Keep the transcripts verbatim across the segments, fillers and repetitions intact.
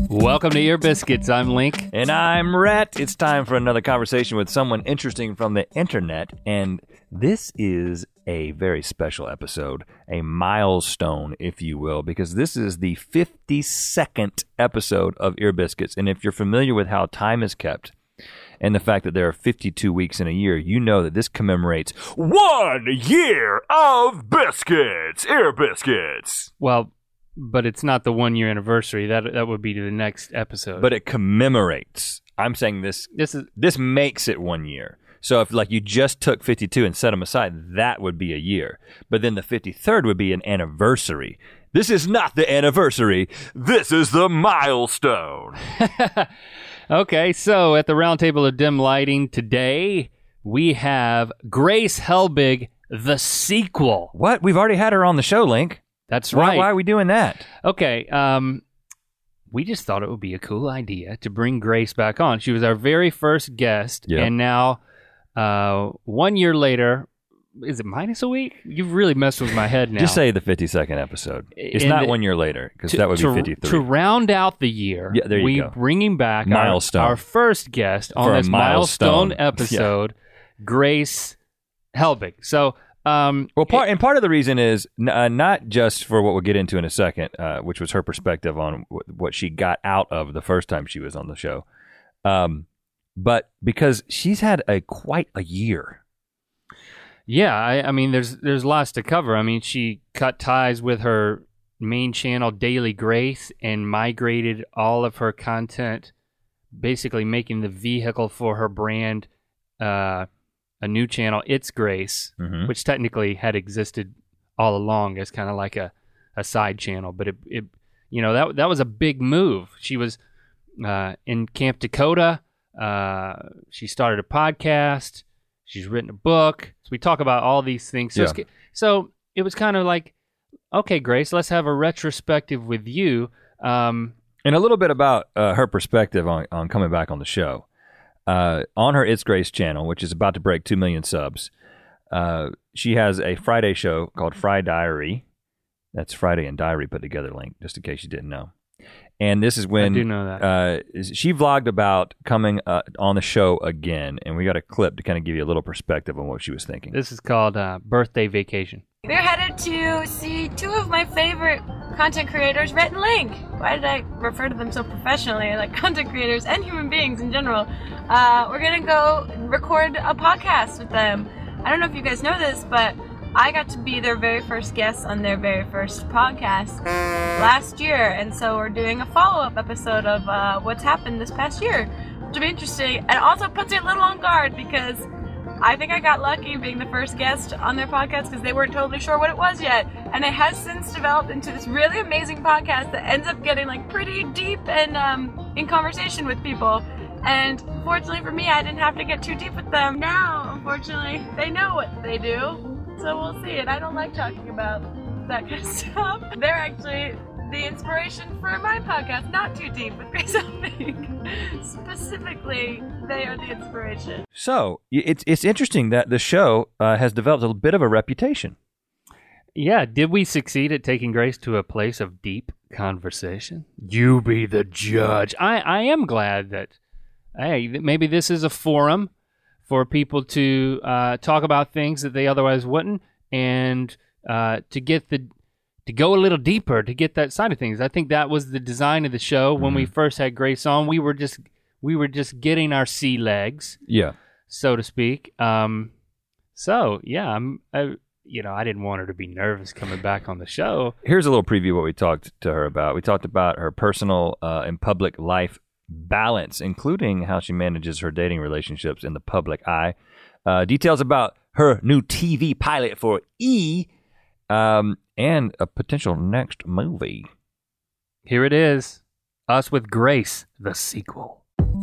Welcome to Ear Biscuits. I'm Link. And I'm Rhett. It's time for another conversation with someone interesting from the internet. And this is a very special episode, a milestone, if you will, because this is the fifty-second episode of Ear Biscuits. And if you're familiar with how time is kept and the fact that there are fifty-two weeks in a year, you know that this commemorates one year of biscuits, Ear Biscuits. Well, but it's not the one-year anniversary. That that would be to the next episode. But it commemorates. I'm saying this. This is this makes it one year. So if like you just took fifty-two and set them aside, that would be a year. But then the fifty-third would be an anniversary. This is not the anniversary. This is the milestone. Okay, so at the Round Table of Dim Lighting today, we have Grace Helbig, the sequel. What? We've already had her on the show, Link. That's why, right. Why are we doing that? Okay, um, we just thought it would be a cool idea to bring Grace back on. She was our very first guest, Yep. and now uh, one year later, is it minus a week? You've really messed with my head now. Just say the fifty-second episode. It's In not the- one year later, because To- that would to, be fifty-three. To round out the year, Yeah, there you we go. bringing back our, Milestone. our first guest on For a this milestone, milestone. episode, Grace Helbig. So, um, Well, part and part of the reason is n- uh, not just for what we'll get into in a second, uh, which was her perspective on w- what she got out of the first time she was on the show, um, but because she's had a quite a year. yeah, I, I mean, there's there's lots to cover. I mean, she cut ties with her main channel, Daily Grace, and migrated all of her content, basically making the vehicle for her brand uh, a new channel, It's Grace, Mhm. which technically had existed all along as kind of like a, a side channel. But it, it, you know, that that was a big move. She was uh, in Camp Dakota. Uh, she started a podcast. She's written a book. So we talk about all these things. So, Yeah. it's, so it was kind of like, okay, Grace, let's have a retrospective with you. Um, And a little bit about uh, her perspective on, on coming back on the show. Uh, on her It's Grace channel, which is about to break two million subs, uh, she has a Friday show called Fry Diary. That's Friday and Diary put together, Link, just in case you didn't know. And this is when I do know that. Uh, she vlogged about coming uh, on the show again, and we got a clip to kind of give you a little perspective on what she was thinking. This is called uh, Birthday Vacation. We're headed to see two of my favorite content creators, Rhett and Link. Why did I refer to them so professionally? Like content creators and human beings in general. Uh, we're gonna go record a podcast with them. I don't know if you guys know this, but I got to be their very first guest on their very first podcast last year, and so we're doing a follow-up episode of uh, what's happened this past year, which will be interesting, and also puts me a little on guard because I think I got lucky being the first guest on their podcast because they weren't totally sure what it was yet, and it has since developed into this really amazing podcast that ends up getting like pretty deep and um, in conversation with people. And fortunately for me, I didn't have to get too deep with them. Now, unfortunately, they know what they do, so we'll see. And I don't like talking about that kind of stuff. They're actually the inspiration for my podcast, Not Too Deep with Grace Helbig. Specifically, they are the inspiration. So y- it's it's interesting that the show uh, has developed a bit of a reputation. Yeah, did we succeed at taking Grace to a place of deep conversation? You be the judge. I, I am glad that, hey, that maybe this is a forum for people to uh, talk about things that they otherwise wouldn't, and uh, to get the to go a little deeper, to get that side of things. I think that was the design of the show. When we first had Grace on, we were just we were just getting our sea legs, Yeah. so to speak. Um, so yeah, I'm. I, you know, I didn't want her to be nervous coming back on the show. Here's a little preview of what we talked to her about. We talked about her personal uh, and public life balance, including how she manages her dating relationships in the public eye. Uh, details about her new T V pilot for E! Um, and a potential next movie. Here it is. Us with Grace, the sequel.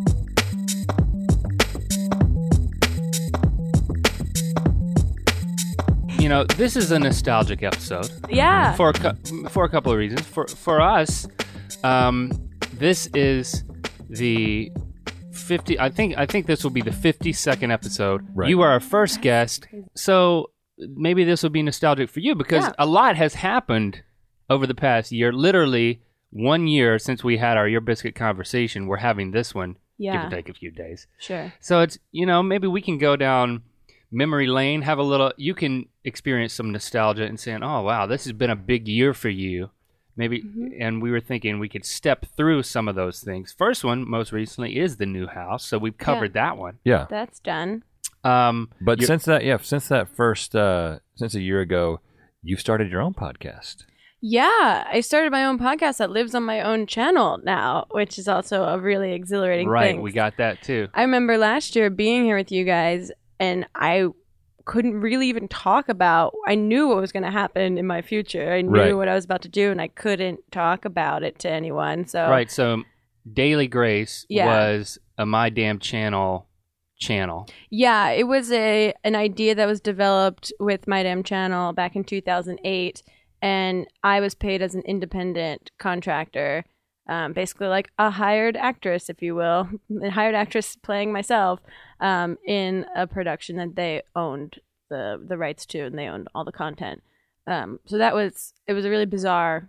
You know, this is a nostalgic episode. Yeah. For a, cou- for a couple of reasons. For for us, um, this is the fifty. I think I think this will be the fifty-second episode. Right. You are our first guest, so maybe this will be nostalgic for you because Yeah. a lot has happened over the past year. Literally, one year since we had our Your Biscuit conversation. We're having this one, Yeah. give or take a few days. Sure. So it's, you know, maybe we can go down memory lane, have a little, you can experience some nostalgia and saying, oh, wow, this has been a big year for you. Maybe, Mm-hmm. and we were thinking we could step through some of those things. First one, most recently, is the new house. So we've covered that one. Yeah. That's done. Um, But you- since that, yeah, since that first, uh, since a year ago, you've started your own podcast. Yeah, I started my own podcast that lives on my own channel now, which is also a really exhilarating right, thing. we got that too. I remember last year being here with you guys, and I couldn't really even talk about. I knew what was going to happen in my future. I knew Right. what I was about to do, and I couldn't talk about it to anyone. So Right, so Daily Grace Yeah. was a My Damn Channel channel. yeah, it was a an idea that was developed with My Damn Channel back in two thousand eight, and I was paid as an independent contractor. Um, basically like a hired actress, if you will, a hired actress playing myself um, in a production that they owned the the rights to, and they owned all the content. Um, so that was it was a really bizarre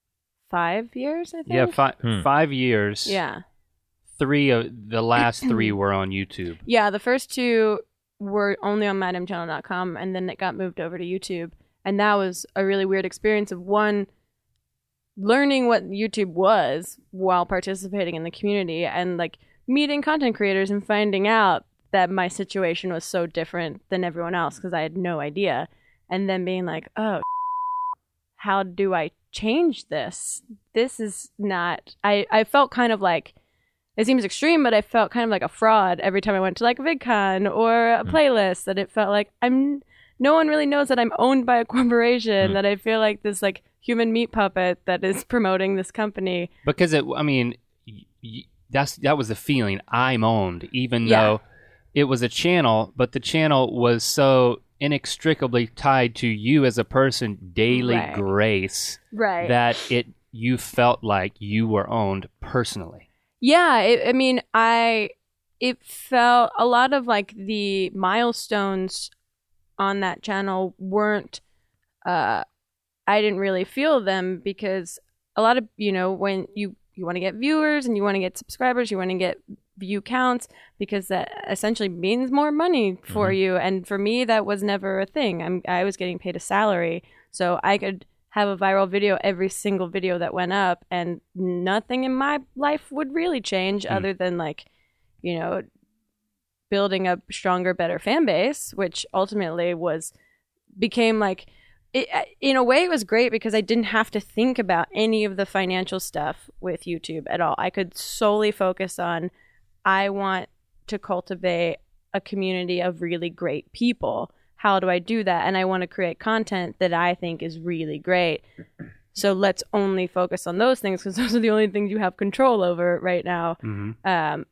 five years, I think. Yeah, fi- Hmm. five years. yeah, Three of the last three were on YouTube. yeah. The first two were only on my damn channel dot com, and then it got moved over to YouTube, and that was a really weird experience of one. Learning what YouTube was while participating in the community, and like meeting content creators and finding out that my situation was so different than everyone else because I had no idea, and then being like, oh, how do I change this? This is not. I I felt kind of like, it seems extreme, but I felt kind of like a fraud every time I went to like VidCon or a playlist. That it felt like I'm. No one really knows that I'm owned by a corporation. Mm. That I feel like this like human meat puppet that is promoting this company. Because it, I mean, y- y- that's that was the feeling. I'm owned, even Yeah. though it was a channel, but the channel was so inextricably tied to you as a person, Daily Right. Grace, Right. that it you felt like you were owned personally. Yeah, it, I mean, I it felt a lot of like the milestones on that channel weren't uh I didn't really feel them because a lot of, you know, when you you want to get viewers and you want to get subscribers, you want to get view counts because that essentially means more money for Mhm. you, and for me that was never a thing. I'm I was getting paid a salary, so I could have a viral video every single video that went up, and nothing in my life would really change Hmm. other than like, you know, building a stronger, better fan base, which ultimately was became like it, in a way it was great because I didn't have to think about any of the financial stuff with YouTube at all. I could solely focus on I want to cultivate a community of really great people. How do I do that? And I want to create content that I think is really great. So let's only focus on those things because those are the only things you have control over right now. Mm-hmm. Um,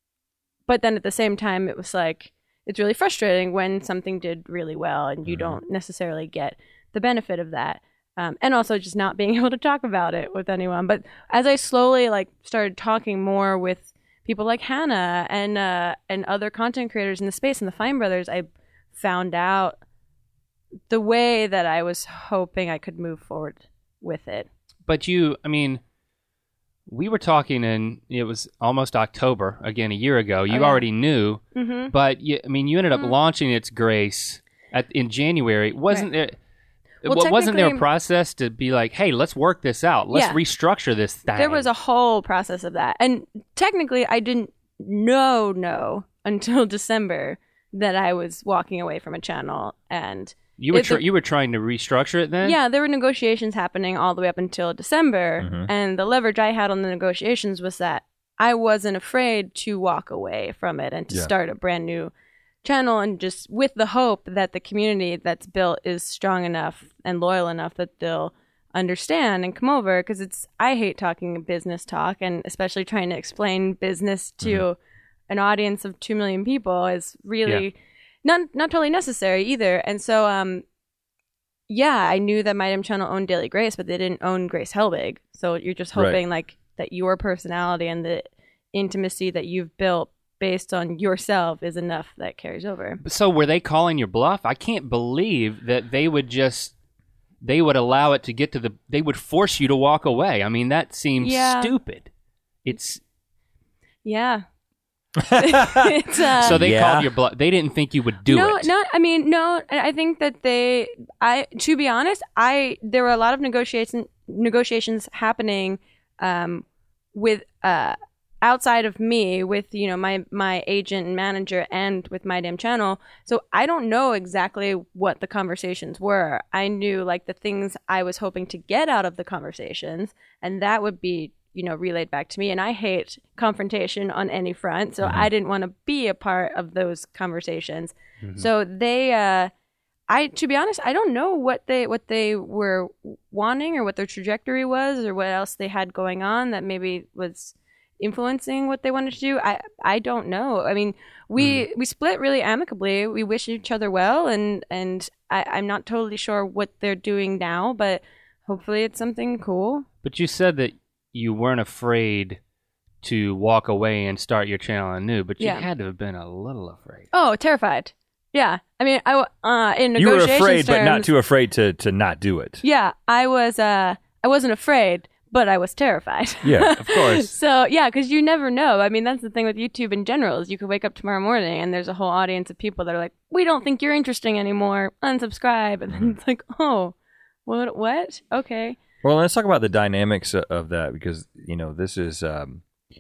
but then at the same time, it was like, it's really frustrating when something did really well and you Mhm. don't necessarily get the benefit of that. Um, and also just not being able to talk about it with anyone. But as I slowly like started talking more with people like Hannah and uh, and other content creators in the space and the Fine Brothers, I found out the way that I was hoping I could move forward with it. But you, I mean, we were talking in, it was almost October, again, a year ago. You Oh, yeah. already knew, Mm-hmm. but you, I mean, you ended up Mhm. launching Its Grace at, in January. Wasn't there, Well, wa- wasn't there a technically- process to be like, hey, let's work this out. Let's Yeah. restructure this thing. There was a whole process of that. And technically, I didn't know, no, until December that I was walking away from a channel. And you were it- tr- you were trying to restructure it then? yeah, there were negotiations happening all the way up until December. Mhm. And the leverage I had on the negotiations was that I wasn't afraid to walk away from it and to Yeah. start a brand new channel, and just with the hope that the community that's built is strong enough and loyal enough that they'll understand and come over. Because it's I hate talking business talk, and especially trying to explain business to Mhm. an audience of two million people is really not not totally necessary either. And so um yeah, I knew that My Damn Channel owned Daily Grace, but they didn't own Grace Helbig. So you're just Right. hoping like that your personality and the intimacy that you've built based on yourself is enough that carries over. So were they calling your bluff? I can't believe that they would just they would allow it to get to the, they would force you to walk away. I mean, that seems Yeah. stupid. It's, Yeah. it's, uh, so they Yeah. called your bluff. They didn't think you would do no, it. No, I mean, no, I think that they, I, to be honest, I, there were a lot of negotiation, negotiations happening, um, with, uh, outside of me with, you know, my, my agent and manager and with My Damn Channel. So I don't know exactly what the conversations were. I knew like the things I was hoping to get out of the conversations, and that would be, you know, relayed back to me. And I hate confrontation on any front. So Mhm. I didn't want to be a part of those conversations. Mhm. So they, uh, I, to be honest, I don't know what they, what they were wanting or what their trajectory was or what else they had going on that maybe was influencing what they wanted to do. I, I don't know. I mean, we, we split really amicably. We wish each other well. And, and I, I'm not totally sure what they're doing now, but hopefully it's something cool. But you said that you weren't afraid to walk away and start your channel anew, but you Yeah. had to have been a little afraid. Oh, terrified. Yeah. I mean, I, uh, in You were negotiations afraid, but not terms- too afraid to to not do it. Yeah, I was, uh, I wasn't afraid, but I was terrified. Yeah, of course. So, yeah, because you never know. I mean, that's the thing with YouTube in general is you could wake up tomorrow morning and there's a whole audience of people that are like, we don't think you're interesting anymore. Unsubscribe. And then it's like, oh, what? What? Okay. Well, let's talk about the dynamics o- of that because you know this is, um,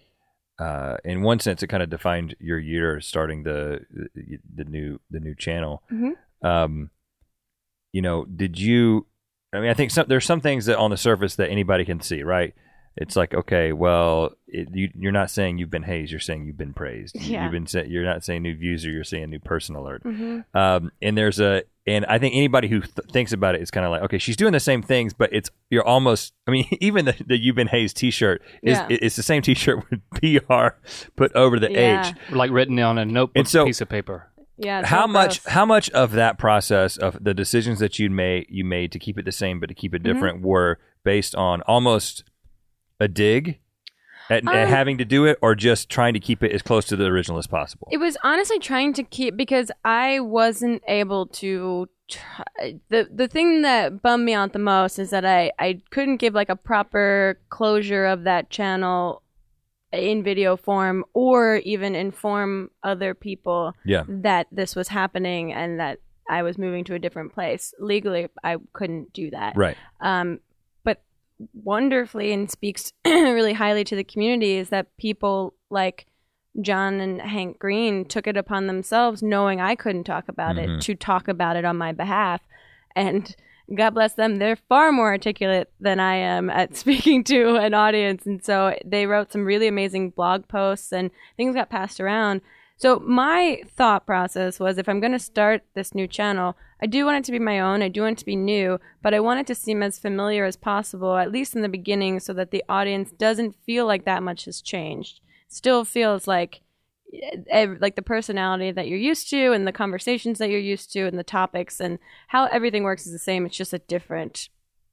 uh, in one sense, it kind of defined your year starting the the new the new channel. Mhm. Um, you know, did you? I mean, I think some, there's some things that on the surface that anybody can see, right? It's like, okay, well, it, you, you're not saying you've been hazed; you're saying you've been praised. You, Yeah. You've been sa- you're not saying new views, or you're saying new person alert. hmm Um, and there's a, and I think anybody who th- thinks about it is kind of like, okay, she's doing the same things, but it's you're almost. I mean, even the, the "You've Been Hazed" T-shirt is Yeah. it- it's the same T-shirt with P R put over the Yeah. H. Like written on a notebook And so- piece of paper. Yeah. it's How so much? gross. How much of that process of the decisions that you made you made to keep it the same but to keep it different Mm-hmm. were based on almost a dig at, at Um, having to do it, or just trying to keep it as close to the original as possible? It was honestly trying to keep because I wasn't able to. Try, the the thing that bummed me out the most is that I I couldn't give like a proper closure of that channel in video form or even inform other people Yeah. that this was happening and that I was moving to a different place. Legally, I couldn't do that. Right. Um, but wonderfully and speaks really highly to the community is that people like John and Hank Green took it upon themselves, knowing I couldn't talk about Mhm. it, to talk about it on my behalf. And God bless them, they're far more articulate than I am at speaking to an audience. And so they wrote some really amazing blog posts and things got passed around. So my thought process was, if I'm going to start this new channel, I do want it to be my own. I do want it to be new, but I want it to seem as familiar as possible, at least in the beginning, so that the audience doesn't feel like that much has changed. Still feels like ev- like the personality that you're used to and the conversations that you're used to and the topics and how everything works is the same. It's just a different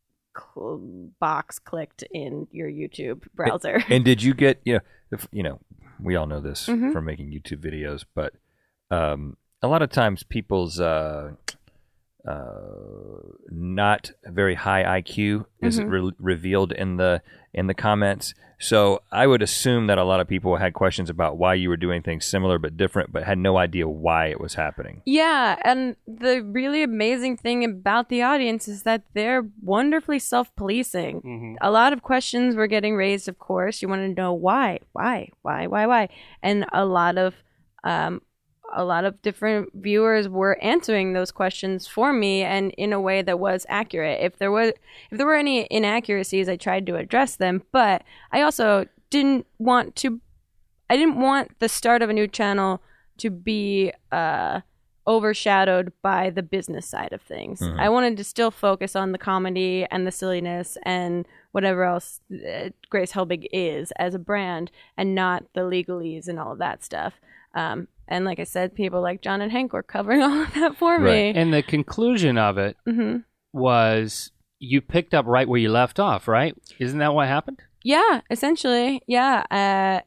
cl- box clicked in your YouTube browser. And did you get, you know, if, you know, we all know this Mhm. from making YouTube videos, but um, a lot of times people's uh, uh, not very high I Q is Mhm. re- revealed in the in the comments. So I would assume that a lot of people had questions about why you were doing things similar but different, but had no idea why it was happening. Yeah, and the really amazing thing about the audience is that they're wonderfully self-policing. Mm-hmm. A lot of questions were getting raised, of course. You want to know why, why, why, why, why, and a lot of, um, a lot of different viewers were answering those questions for me, and in a way that was accurate. If there was, if there were any inaccuracies, I tried to address them. But I also didn't want to. I didn't want the start of a new channel to be uh, overshadowed by the business side of things. Mhm. I wanted to still focus on the comedy and the silliness and whatever else uh, Grace Helbig is as a brand, and not the legalese and all of that stuff. Um, and like I said, people like John and Hank were covering all of that for Right. me. And the conclusion of it hmm was you picked up right where you left off, right? Isn't that what happened? Yeah, essentially. Yeah. Uh,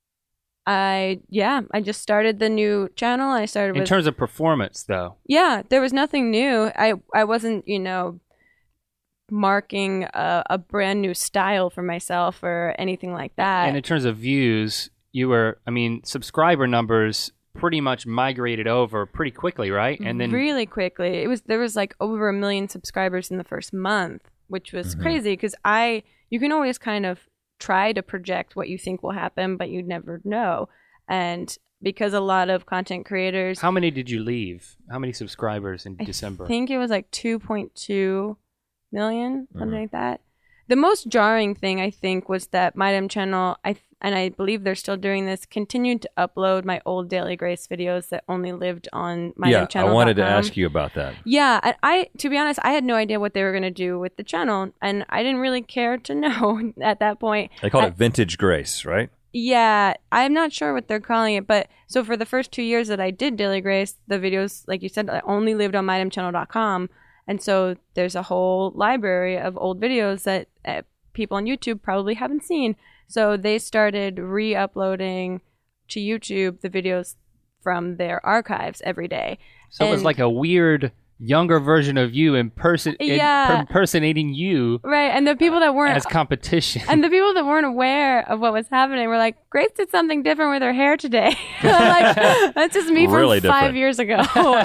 I yeah, I just started the new channel. I started In with terms of performance, though. yeah. There was nothing new. I I wasn't you know marking a, a brand new style for myself or anything like that. And in terms of views, you were, I mean, subscriber numbers pretty much migrated over pretty quickly, right? And then really quickly. It was there was like over a million subscribers in the first month, which was mm-hmm. crazy because I you can always kind of try to project what you think will happen, but you never know. And because a lot of content creators... How many did you leave? How many subscribers in I December? I think it was like two point two million, something mm-hmm. like that. The most jarring thing, I think, was that My Damn Channel, I and I believe they're still doing this, continued to upload my old Daily Grace videos that only lived on My Damn Channel. Yeah, I wanted to ask you about that. Yeah, I, I to be honest, I had no idea what they were going to do with the channel, and I didn't really care to know at that point. They called I, it Vintage Grace, right? Yeah, I'm not sure what they're calling it, but so for the first two years that I did Daily Grace, the videos, like you said, only lived on my damn channel dot com, and so there's a whole library of old videos that uh, people on YouTube probably haven't seen. So they started re-uploading to YouTube the videos from their archives every day. So and it was like a weird younger version of you imperson- yeah. impersonating you. Right, and the people that weren't... As competition. And the people that weren't aware of what was happening were like, Grace did something different with her hair today. I'm like, that's just me really from five different. years ago.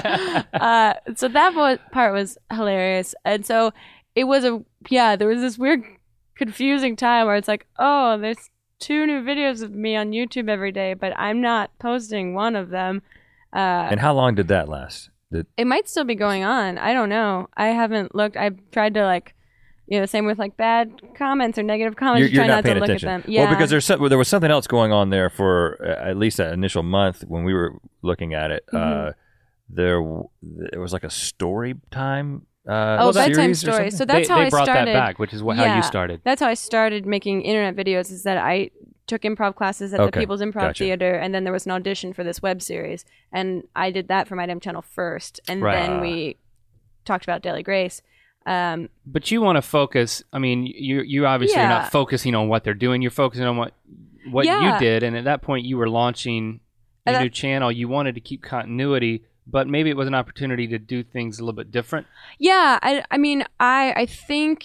uh, so that was, part was hilarious. And so it was a... Yeah, there was this weird... confusing time where it's like, oh, there's two new videos of me on YouTube every day, but I'm not posting one of them. Uh, and how long did that last? Did... It might still be going on. I don't know. I haven't looked. I've tried to like, you know, same with like bad comments or negative comments. You're, you try you're not, not paying to look attention. at them. Yeah. Well, because there's some, well, there was something else going on there for uh, at least that initial month when we were looking at it. Mm-hmm. Uh, there, there was like a story time. Uh, oh, bedtime stories stories. So that's they, how they I brought started. that back, which is what, yeah, how you started. That's how I started making internet videos. Is that I took improv classes at okay. the People's Improv Gotcha. Theater, and then there was an audition for this web series, and I did that for My Damn Channel first, and right. then we talked about Daily Grace. Um, but you want to focus. I mean, you you obviously yeah. are not focusing on what they're doing. You're focusing on what what yeah. you did, and at that point, you were launching a that, new channel. You wanted to keep continuity. But maybe it was an opportunity to do things a little bit different. Yeah, I, I mean, I, I think,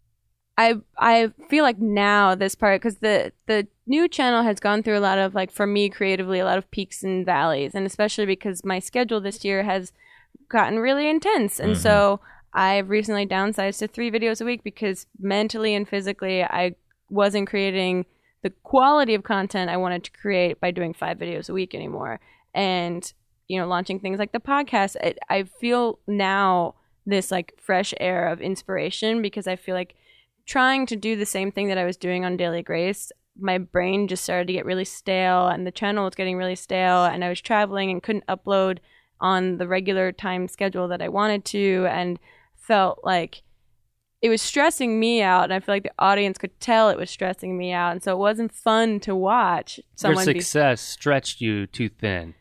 I, I feel like now this part because the the new channel has gone through a lot of like for me creatively a lot of peaks and valleys, and especially because my schedule this year has gotten really intense, and mm-hmm. so I've recently downsized to three videos a week because mentally and physically I wasn't creating the quality of content I wanted to create by doing five videos a week anymore, and you know, launching things like the podcast, it, I feel now this like fresh air of inspiration because I feel like trying to do the same thing that I was doing on Daily Grace, my brain just started to get really stale and the channel was getting really stale and I was traveling and couldn't upload on the regular time schedule that I wanted to and felt like it was stressing me out, and I feel like the audience could tell it was stressing me out, and so it wasn't fun to watch someone Your success be- stretched you too thin.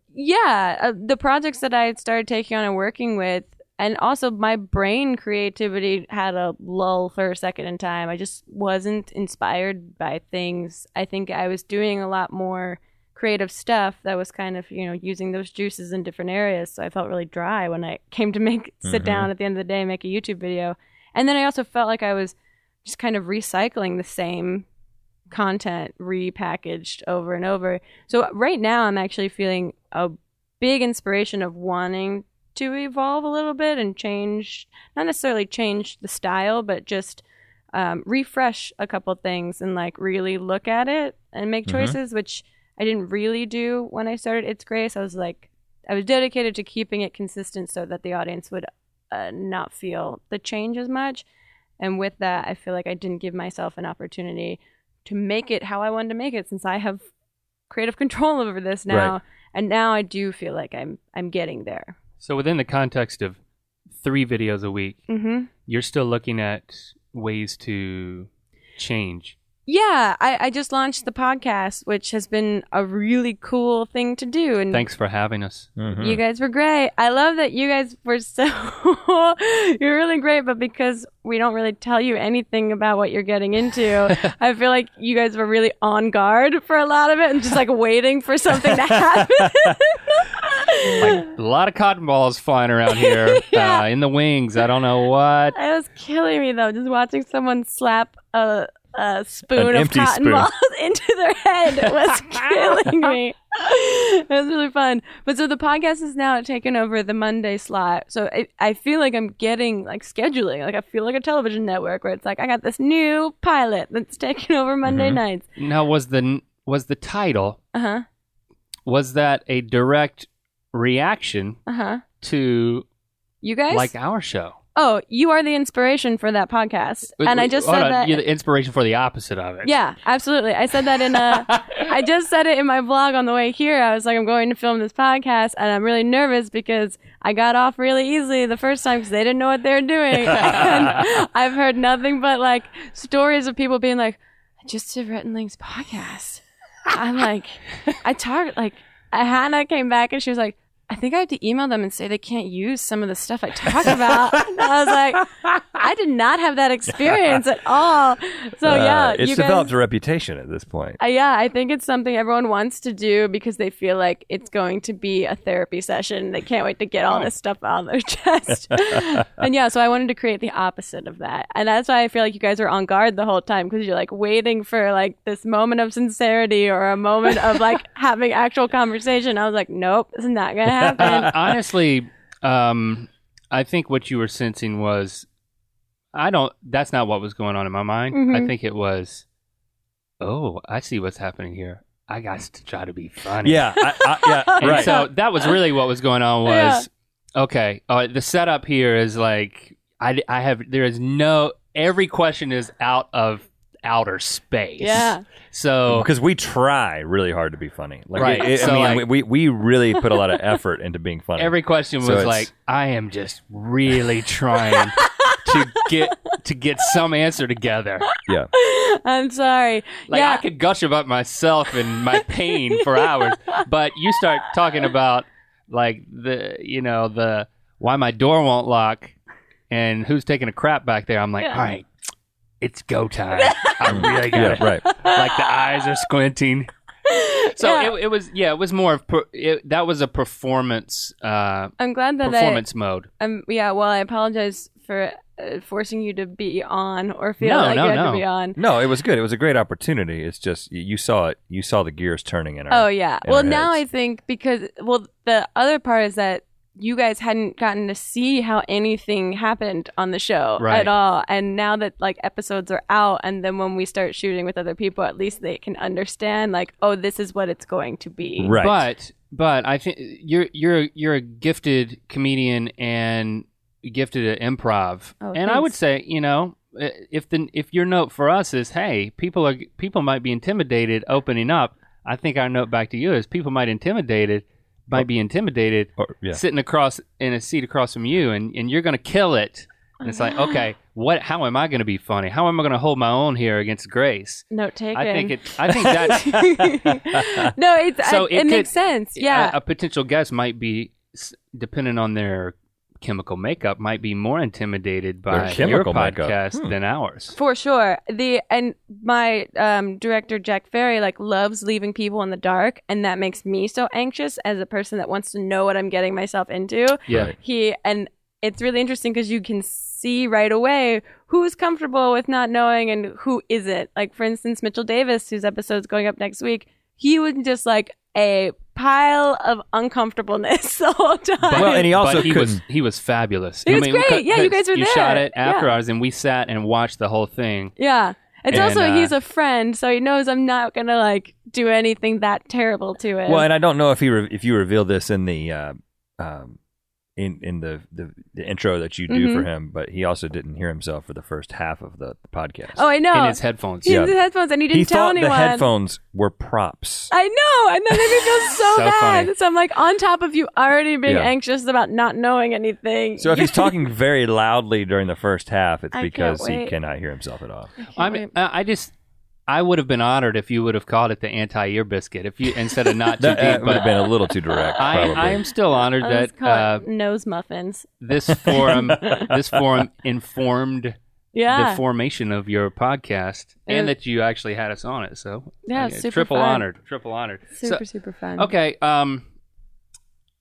Yeah, uh, the projects that I had started taking on and working with, and also my brain creativity had a lull for a second in time. I just wasn't inspired by things. I think I was doing a lot more creative stuff that was kind of, you know, using those juices in different areas. So I felt really dry when I came to make sit mm-hmm. down at the end of the day and make a YouTube video. And then I also felt like I was just kind of recycling the same content repackaged over and over. So right now I'm actually feeling a big inspiration of wanting to evolve a little bit and change, not necessarily change the style, but just um, refresh a couple things and like really look at it and make mm-hmm. choices, which I didn't really do when I started It's Grace. I was like, I was dedicated to keeping it consistent so that the audience would uh, not feel the change as much. And with that, I feel like I didn't give myself an opportunity to make it how I wanted to make it, since I have creative control over this now. Right. And now I do feel like I'm I'm getting there. So within the context of three videos a week, mm-hmm. you're still looking at ways to change. Yeah, I, I just launched the podcast, which has been a really cool thing to do. And thanks for having us. Mm-hmm. You guys were great. I love that you guys were so... You're really great, but because we don't really tell you anything about what you're getting into, I feel like you guys were really on guard for a lot of it and just like waiting for something to happen. Like a lot of cotton balls flying around here Yeah. uh, in the wings. I don't know what. It was killing me though, just watching someone slap a, a spoon An of empty cotton spoon. balls into their head. It was killing me. It was really fun. But so the podcast is now taking over the Monday slot. So I, I feel like I'm getting like scheduling. Like I feel like a television network where it's like I got this new pilot that's taking over Monday Mhm. nights. Now was the was the title Uh huh. was that a direct reaction Uh huh. to You guys? like our show? Oh, you are the inspiration for that podcast. And I just Hold said on, that. you're the inspiration for the opposite of it. Yeah, absolutely. I said that in a. I just said it in my vlog on the way here. I was like, I'm going to film this podcast, and I'm really nervous because I got off really easily the first time because they didn't know what they were doing. And I've heard nothing but like stories of people being like, I just did Rhett and Link's podcast. I'm like, I talked like Hannah came back and she was like, I think I have to email them and say they can't use some of the stuff I talk about. And I was like, I did not have that experience at all. So Uh, yeah, it's you developed guys, a reputation at this point. uh, yeah, I think it's something everyone wants to do because they feel like it's going to be a therapy session. They can't wait to get all this stuff out of their chest. And yeah, so I wanted to create the opposite of that. And that's why I feel like you guys are on guard the whole time because you're like waiting for like this moment of sincerity or a moment of like having actual conversation. I was like, nope, this is not going to happen. Uh, honestly, um, I think what you were sensing was, I don't. That's not what was going on in my mind. Mhm. I think it was, oh, I see what's happening here. I got to try to be funny. Yeah, I, I, yeah, And right. so that was really what was going on. Was okay. Uh, the setup here is like I, I have. There is no. Every question is out of outer space. Yeah. So Because we try really hard to be funny. Like, Right. it- it- So, I mean, like- we we really put a lot of effort into being funny. every question was So it's- like, I am just really trying to get to get some answer together. yeah, I'm sorry. Like yeah. I could gush about myself and my pain for hours, but you start talking about like the you know the why my door won't lock and who's taking a crap back there. I'm like, Yeah. all right, it's go time. I really got yeah, it. right. Like the eyes are squinting. So Yeah. it, it was yeah, it was more of per, it, that was a performance uh, I'm glad that performance mode. I. Um. Yeah. Well, I apologize for uh, forcing you to be on or feel No, like no, you had no. to be on. No, it was good. It was a great opportunity. It's just you, you saw it. You saw the gears turning in our. Oh yeah. in Well, our now heads. I think because well, the other part is that you guys hadn't gotten to see how anything happened on the show Right. at all, and now that like episodes are out, and then when we start shooting with other people, at least they can understand like, oh, this is what it's going to be. Right. But but I think you're you're you're a gifted comedian and gifted at improv, Oh, and I would thanks. say you know if the if your note for us is hey people are people might be intimidated opening up. I think our note back to you is people might intimidated might be intimidated Or- yeah. sitting across in a seat across from you, and, and you're going to kill it. And it's like, okay, what? How am I going to be funny? How am I going to hold my own here against Grace? Note taken. I think it. I think that's no, it's So I, it it, makes could- sense. Yeah. a, a potential guest might be, s- depending on their chemical makeup, might be more intimidated by Their your chemical makeup. podcast Hmm. than ours. For sure. The and my um, director Jack Ferry like loves leaving people in the dark, and that makes me so anxious as a person that wants to know what I'm getting myself into. Yeah, Right. He and it's really interesting because you can see right away who's comfortable with not knowing and who isn't. Like for instance, Mitchell Davis, whose episode's going up next week, he was just like a pile of uncomfortableness the whole time. Well, and he also but he was couldn't- he was fabulous. He was we great. cut- Yeah, you guys were You there. shot it after Yeah. ours, and we sat and watched the whole thing. Yeah. It's And, also uh, he's a friend, so he knows I'm not gonna like do anything that terrible to him. Well, and I don't know if he re- if you revealed this in the uh, um, in in the, the the intro that you do Mhm. for him, but he also didn't hear himself for the first half of the, the podcast. oh, I know. In his headphones. He Yeah. has his headphones, and he didn't he tell thought anyone. the headphones were props. I know, and that made me feel so, So bad. funny. So I'm like, on top of you already being Yeah. anxious about not knowing anything. So if he's talking very loudly during the first half, it's I can't because he wait. cannot hear himself at all. I mean, I I just, I would have been honored if you would have called it the anti-ear biscuit, if you instead of not too That, that deep. would have But been a little too direct. I, Probably. I am still honored Let's that call uh, it nose muffins. this forum, this forum informed Yeah. the formation of your podcast, It and was- that you actually had us on it. So Yeah, uh, super triple fun. honored, triple honored. super, So- super fun. okay, um,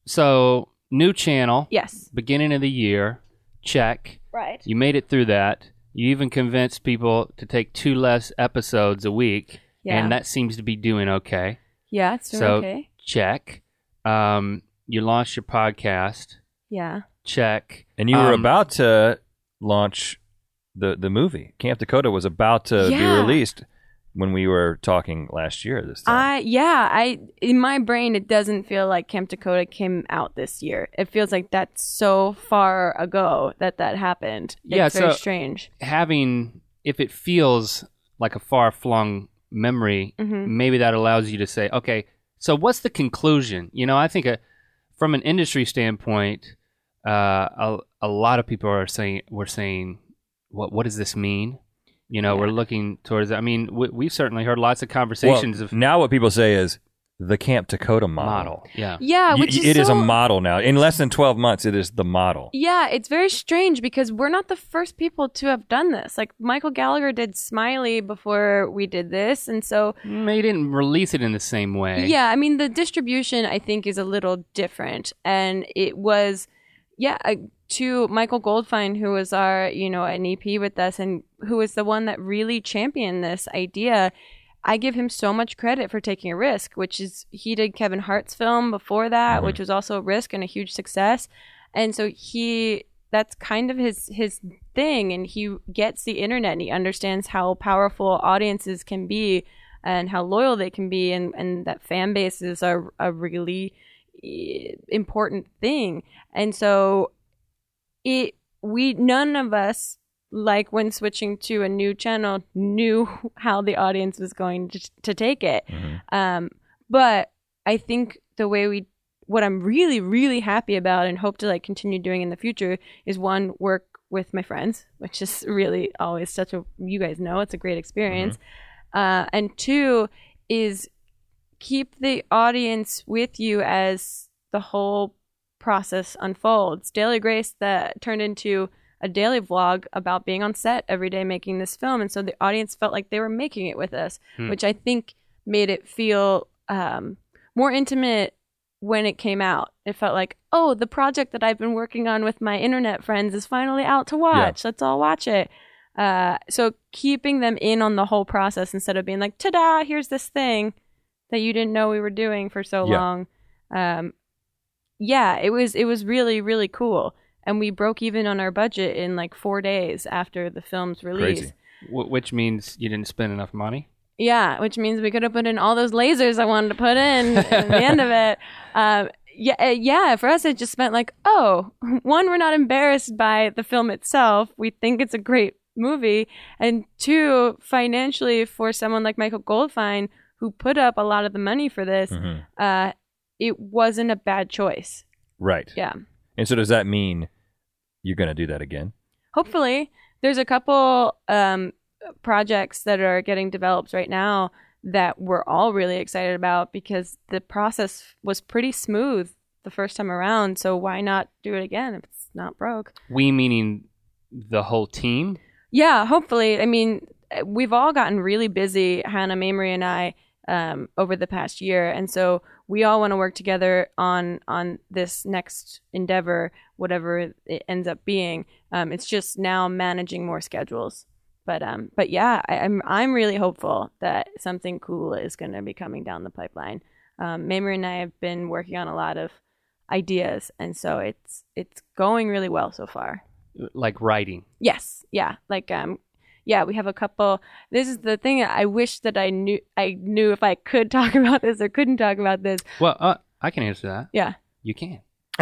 so new channel, Yes. beginning of the year, check. Right. You made it through that. You even convinced people to take two less episodes a week, Yeah. and that seems to be doing okay. Yeah, it's doing So okay. check. Um, you launched your podcast. Yeah. Check. And you were Um, about to launch the the movie. Camp Dakota was about to be Yeah. released when we were talking last year this time. I yeah, I in my brain it doesn't feel like Camp Dakota came out this year. It feels like that's so far ago that that happened. Yeah, It's very so- strange. Having, if it feels like a far-flung memory, Mm-hmm. maybe that allows you to say, okay, so what's the conclusion? You know, I think a, from an industry standpoint, uh, a, a lot of people are saying, we're saying, what what does this mean? You know, Yeah. we're looking towards, I mean, we, we've certainly heard lots of well, conversations of now what people say is the Camp Dakota model. model. Yeah. Yeah, Y- which is it is so, a model now. In less than twelve months, it is the model. Yeah, it's very strange because we're not the first people to have done this. Like Michael Gallagher did Smiley before we did this, and so They didn't release it in the same way. yeah, I mean the distribution I think is a little different, and it was yeah uh, to Michael Goldfein, who was our you know an E P with us and who was the one that really championed this idea. I give him so much credit for taking a risk, which is he did Kevin Hart's film before that, Mhm. which was also a risk and a huge success. And so he that's kind of his his thing, and he gets the internet and he understands how powerful audiences can be and how loyal they can be, and, and that fan bases are a really eh, important thing. And so it we none of us, like when switching to a new channel, knew how the audience was going to, to take it. Mhm. Um, but I think the way we, what I'm really, really happy about and hope to like continue doing in the future is one, work with my friends, which is really always such a, you guys know, it's a great experience. Uh, and two is keep the audience with you as the whole process unfolds. Daily Grace that turned into a daily vlog about being on set every day making this film, and so the audience felt like they were making it with us, Hmm. which I think made it feel um, more intimate when it came out. It felt like, oh, the project that I've been working on with my internet friends is finally out to watch. Let's all watch it. Uh, so keeping them in on the whole process instead of being like, ta-da, here's this thing that you didn't know we were doing for so Yeah. long. Um, yeah, it was it was really, really cool. And we broke even on our budget in like four days after the film's release. Crazy. W- which means you didn't spend enough money. Yeah, which means we could have put in all those lasers I wanted to put in at the end of it. Um, yeah, uh, yeah. For us, it just meant like, oh, one, we're not embarrassed by the film itself. We think it's a great movie, and two, financially, for someone like Michael Goldfein, who put up a lot of the money for this, Mhm. uh, it wasn't a bad choice. Right. Yeah. And so does that mean you're going to do that again? Hopefully. There's a couple um, projects that are getting developed right now that we're all really excited about because the process was pretty smooth the first time around. So why not do it again if it's not broke? We meaning the whole team. Yeah, hopefully. I mean, we've all gotten really busy, Hannah, Mamrie, and I, um, over the past year, and so we all want to work together on on this next endeavor, whatever it ends up being. Um, it's just now managing more schedules, but um, but yeah, I, I'm I'm really hopeful that something cool is going to be coming down the pipeline. Um, Mamrie and I have been working on a lot of ideas, and so it's it's going really well so far. Like writing. Yes. Yeah. Like, um, yeah, we have a couple. This is the thing. I wish that I knew, I knew if I could talk about this or couldn't talk about this. Well, uh, I can answer that. Yeah. You can.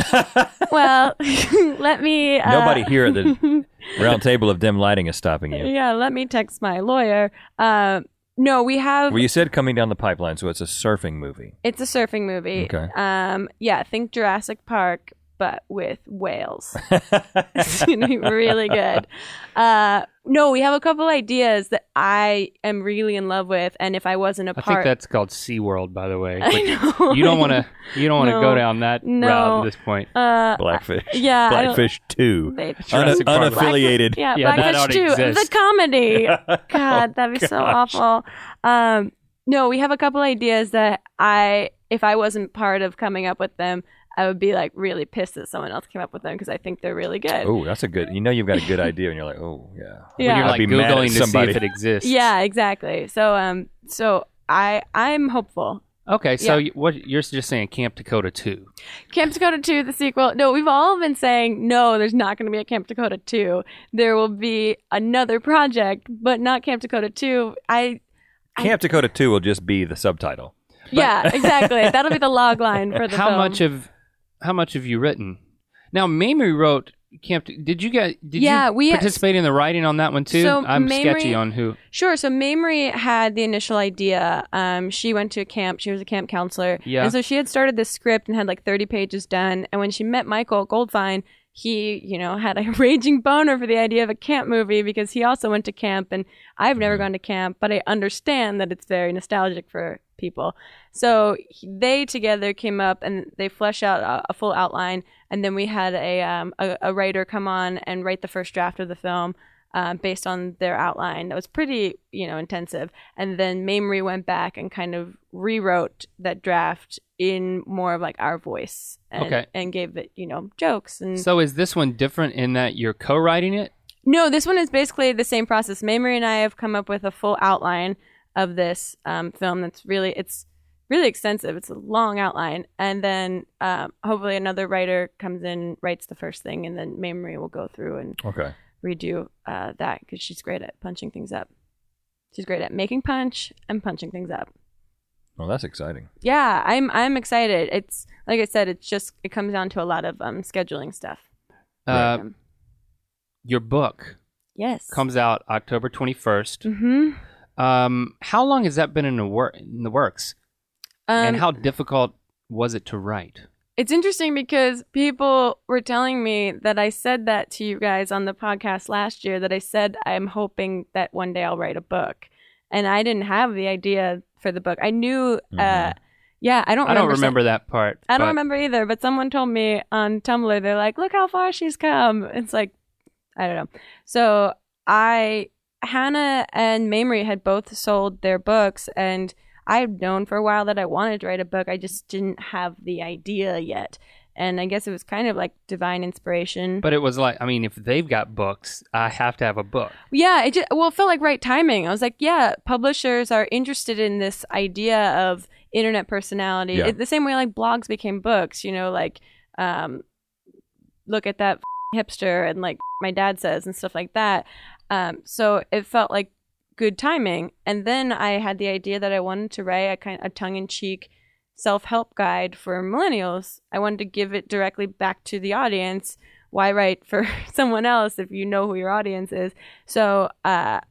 Well, let me. Uh, Nobody here at the round table of dim lighting is stopping you. Yeah. Let me text my lawyer. Um, no, we have. Well, you said coming down the pipeline, so it's a surfing movie. It's a surfing movie. Okay. Um, yeah. Think Jurassic Park, but with whales. It's gonna be really good. Uh, no, we have a couple ideas that I am really in love with, and if I wasn't a I part, think that's called SeaWorld, by the way. I know. You don't want to. You don't want to No. go down that No. route at this point. Uh, Blackfish. yeah, I don't- Blackfish two. They- Un- Jurassic Park. unaffiliated. yeah, Yeah, that Blackfish already two, exists. the comedy. God, that'd be so gosh. awful. Um, no, we have a couple ideas that I, if I wasn't part of coming up with them, I would be like really pissed that someone else came up with them because I think they're really good. Oh, that's a good. You know, you've got a good idea, and you're like, oh yeah. Yeah. When you're I'd like be mad at Googling to see somebody. if it exists. Yeah, exactly. So um, so I I'm hopeful. Okay, so Yeah. you what you're just saying Camp Dakota two. Camp Dakota two, the sequel. No, we've all been saying, no, there's not going to be a Camp Dakota two. There will be another project, but not Camp Dakota two. I, Camp Dakota two will just be the subtitle. yeah, exactly. That'll be the log line for the How film. much have how much have you written? Now, Mamrie wrote Camp. Did you get? Did Yeah, you we- participate in the writing on that one too? So I'm Mamrie- sketchy on who. Sure. So Mamrie had the initial idea. Um, she went to a camp. She was a camp counselor. Yeah. And so she had started this script and had like thirty pages done. And when she met Michael Goldfein, he, you know, had a raging boner for the idea of a camp movie because he also went to camp. And I've never gone to camp, but I understand that it's very nostalgic for people. So he- they together came up and they flesh out a, a full outline. And then we had a, um, a a writer come on and write the first draft of the film. Um, based on their outline. That was pretty, you know, intensive. And then Mamrie went back and kind of rewrote that draft in more of like our voice and, Okay. and gave it, you know, jokes. And So is this one different in that you're co-writing it? no, this one is basically the same process. Mamrie and I have come up with a full outline of this um, film that's really, it's really extensive. It's a long outline. And then um, hopefully another writer comes in, writes the first thing, and then Mamrie will go through and Okay. redo uh, that because she's great at punching things up. She's great at making punch and punching things up. Well, that's exciting. Yeah, I'm I'm excited. It's like I said, it's just it comes down to a lot of um, scheduling stuff. Uh, Um, your book yes. comes out October twenty-first. Mm-hmm. Um, how long has that been in the wor- in the works? Um, and how difficult was it to write? It's interesting because people were telling me that I said that to you guys on the podcast last year, that I said I'm hoping that one day I'll write a book. And I didn't have the idea for the book. I knew, uh, Mhm. yeah, I don't I remember. don't some- remember that part. I don't but- remember either, but someone told me on Tumblr, they're like, look how far she's come. It's like, I don't know. So I, Hannah and Mamrie had both sold their books, and I've known for a while that I wanted to write a book. I just didn't have the idea yet. And I guess it was kind of like divine inspiration. But it was like, I mean, if they've got books, I have to have a book. Yeah, it just, well, it felt like right timing. I was like, yeah, publishers are interested in this idea of internet personality. Yeah. It, the same way like blogs became books, you know, like um, look at that hipster and like my dad says and stuff like that. Um, so it felt like good timing. And then I had the idea that I wanted to write a kind a tongue-in-cheek self-help guide for millennials. I wanted to give it directly back to the audience. Why write for someone else if you know who your audience is? So uh,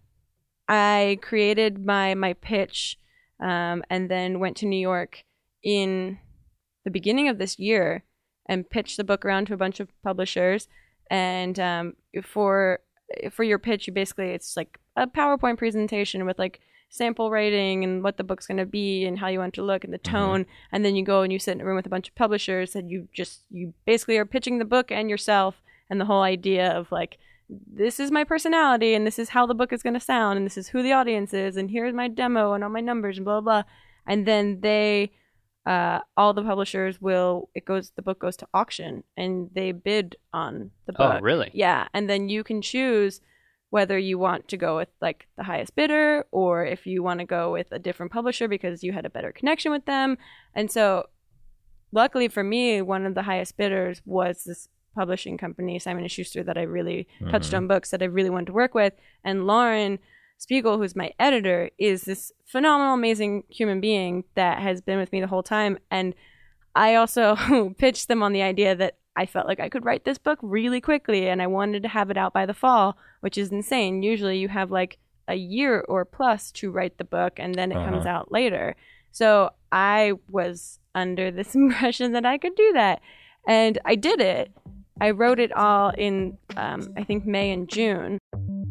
I created my my pitch um, and then went to New York in the beginning of this year and pitched the book around to a bunch of publishers. And um, for for your pitch, you basically it's like a PowerPoint presentation with like sample writing and what the book's going to be and how you want it to look and the tone. Mm-hmm. And then you go and you sit in a room with a bunch of publishers and you just, you basically are pitching the book and yourself and the whole idea of like, this is my personality and this is how the book is going to sound and this is who the audience is and here's my demo and all my numbers and blah, blah, blah. And then they, uh, all the publishers will, it goes, the book goes to auction and they bid on the book. Oh, really? Yeah. And then you can choose whether you want to go with like the highest bidder or if you want to go with a different publisher because you had a better connection with them. And so luckily for me, one of the highest bidders was this publishing company, Simon and Schuster, that I really mm-hmm. touched on books that I really wanted to work with. And Lauren Spiegel, who's my editor, is this phenomenal, amazing human being that has been with me the whole time. And I also pitched them on the idea that I felt like I could write this book really quickly and I wanted to have it out by the fall, which is insane. Usually you have like a year or plus to write the book and then it uh-huh. comes out later. So I was under this impression that I could do that. And I did it. I wrote it all in, um, I think, May and June.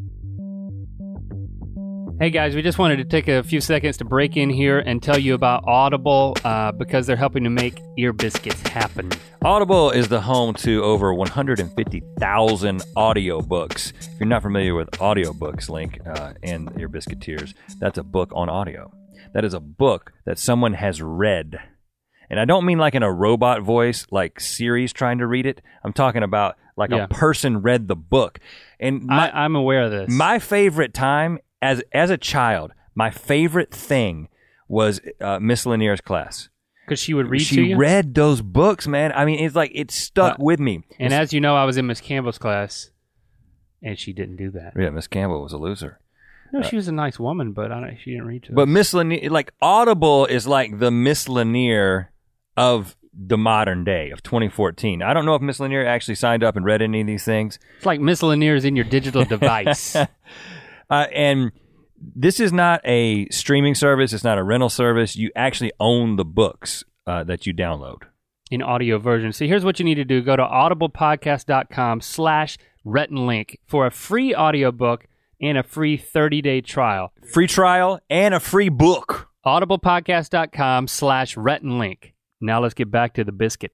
Hey guys, we just wanted to take a few seconds to break in here and tell you about Audible uh, because they're helping to make Ear Biscuits happen. Audible is the home to over one hundred fifty thousand audiobooks. If you're not familiar with audiobooks, Link, uh, and Ear Biscuiteers, that's a book on audio. That is a book that someone has read And I don't mean like in a robot voice, like Siri's trying to read it. I'm talking about like Yeah. a person read the book. And my, I, I'm aware of this. my favorite time as as a child, my favorite thing was uh, Miss Lanier's class. Because she would read she to you? read those books, man. I mean, it's like it stuck Uh, with me. And as you know, I was in Miss Campbell's class, and she didn't do that. Yeah, Miss Campbell was a loser. No, she was a nice woman, but I don't, she didn't read to But us. Miss Lanier, like Audible is like the Miss Lanier of the modern day, of twenty fourteen. I don't know if Miss Lanier actually signed up and read any of these things. It's like Miss Lanier's in your digital device. uh, and this is not a streaming service. It's not a rental service. You actually own the books uh, that you download. In audio version. So here's what you need to do. Go to audiblepodcast.com slash Rhetton for a free audiobook and a free thirty-day trial. Free trial and a free book. audiblepodcast.com slash Rhetton Now let's get back to the biscuit.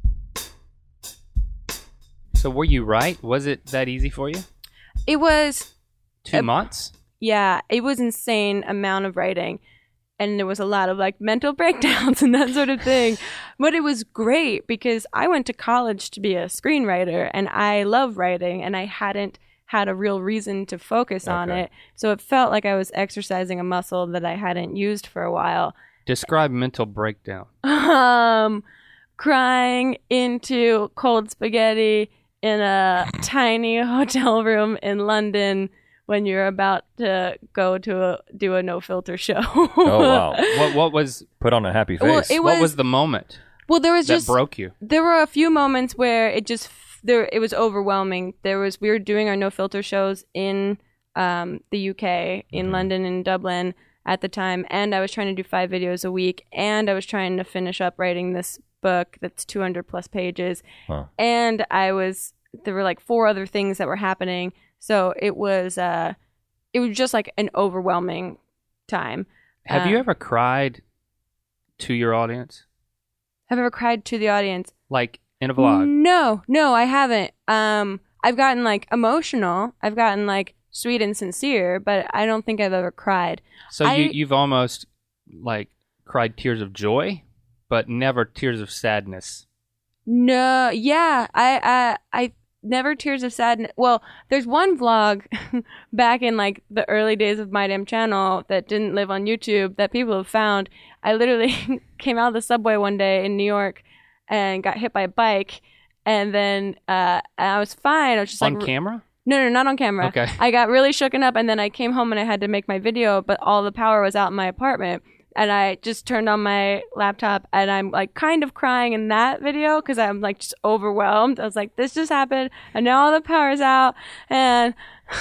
So were you right? Was it that easy for you? It was, Two Uh, months? yeah, it was insane amount of writing. And there was a lot of like mental breakdowns and that sort of thing. But it was great because I went to college to be a screenwriter and I love writing and I hadn't had a real reason to focus on Okay. it. So it felt like I was exercising a muscle that I hadn't used for a while. Describe mental breakdown. Um, crying into cold spaghetti in a tiny hotel room in London when you're about to go to a, do a no filter show. Oh, wow. What what was Put on a happy face. Well, it what was- was the moment Well, there was that just broke you? there were a few moments where it just there it was overwhelming. There was we were doing our no filter shows in um, the U K, in Mhm. London and Dublin at the time, and I was trying to do five videos a week, and I was trying to finish up writing this book that's two hundred plus pages, Huh. and I was there were like four other things that were happening, so it was uh, it was just like an overwhelming time. Have you Um, ever cried to your audience? Have I ever cried to the audience? Like in a vlog? No, no, I haven't. Um, I've gotten like emotional. I've gotten like sweet and sincere, but I don't think I've ever cried. So I- you you've almost like cried tears of joy, but never tears of sadness. No, yeah, I, I, I never tears of sadness. Well, there's one vlog back in like the early days of my damn channel that didn't live on YouTube that people have found. I literally came out of the subway one day in New York and got hit by a bike, and then uh, and I was fine. I was just On like camera? No, no, not on camera. Okay. I got really shooken up, and then I came home and I had to make my video, but all the power was out in my apartment. And I just turned on my laptop, and I'm like kind of crying in that video because I'm like just overwhelmed. I was like, this just happened, and now all the power's out. And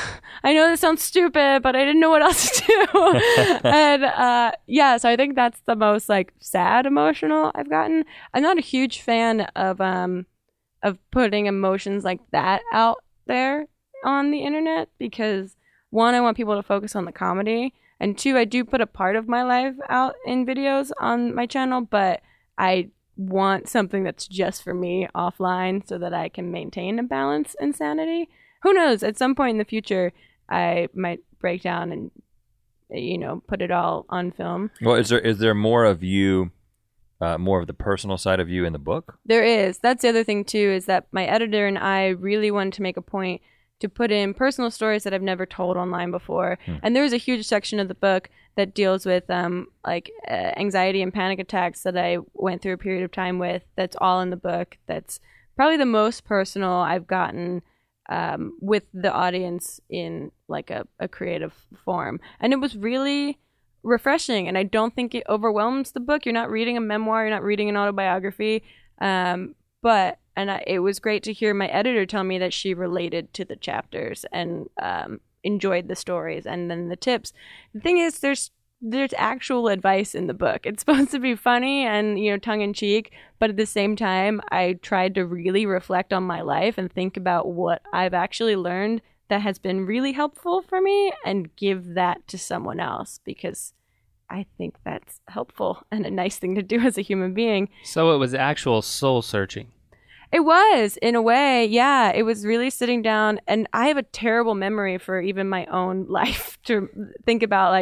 I know this sounds stupid, but I didn't know what else to do. and uh, yeah, so I think that's the most like sad emotional I've gotten. I'm not a huge fan of um of putting emotions like that out there on the internet because one, I want people to focus on the comedy, and two, I do put a part of my life out in videos on my channel, but I want something that's just for me offline so that I can maintain a balance and sanity. Who knows? At some point in the future, I might break down and, you know, put it all on film. Well, is there is there more of you, uh, more of the personal side of you in the book? There is. That's the other thing, too, is that my editor and I really wanted to make a point to put in personal stories that I've never told online before. Hmm. And there is a huge section of the book that deals with um, like uh, anxiety and panic attacks that I went through a period of time with. That's all in the book. That's probably the most personal I've gotten um, with the audience in like a, a creative form. And it was really refreshing. And I don't think it overwhelms the book. You're not reading a memoir. You're not reading an autobiography. Um, but And I, it was great to hear my editor tell me that she related to the chapters and um, enjoyed the stories and then the tips. The thing is, there's there's actual advice in the book. It's supposed to be funny and, you know, tongue in cheek, but at the same time, I tried to really reflect on my life and think about what I've actually learned that has been really helpful for me and give that to someone else because I think that's helpful and a nice thing to do as a human being. So it was actual soul searching. It was, in a way, yeah. It was really sitting down, and I have a terrible memory for even my own life to think about, like,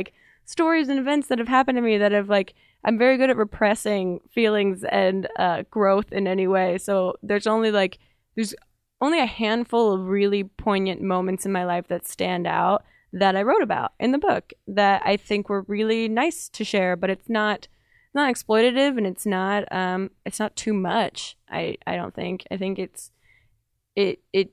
stories and events that have happened to me that have like, I'm very good at repressing feelings and uh, growth in any way. So there's only like, there's only a handful of really poignant moments in my life that stand out that I wrote about in the book that I think were really nice to share, but it's not, not exploitative and it's not, um, it's not too much. I, I don't think, I think it's, it, it,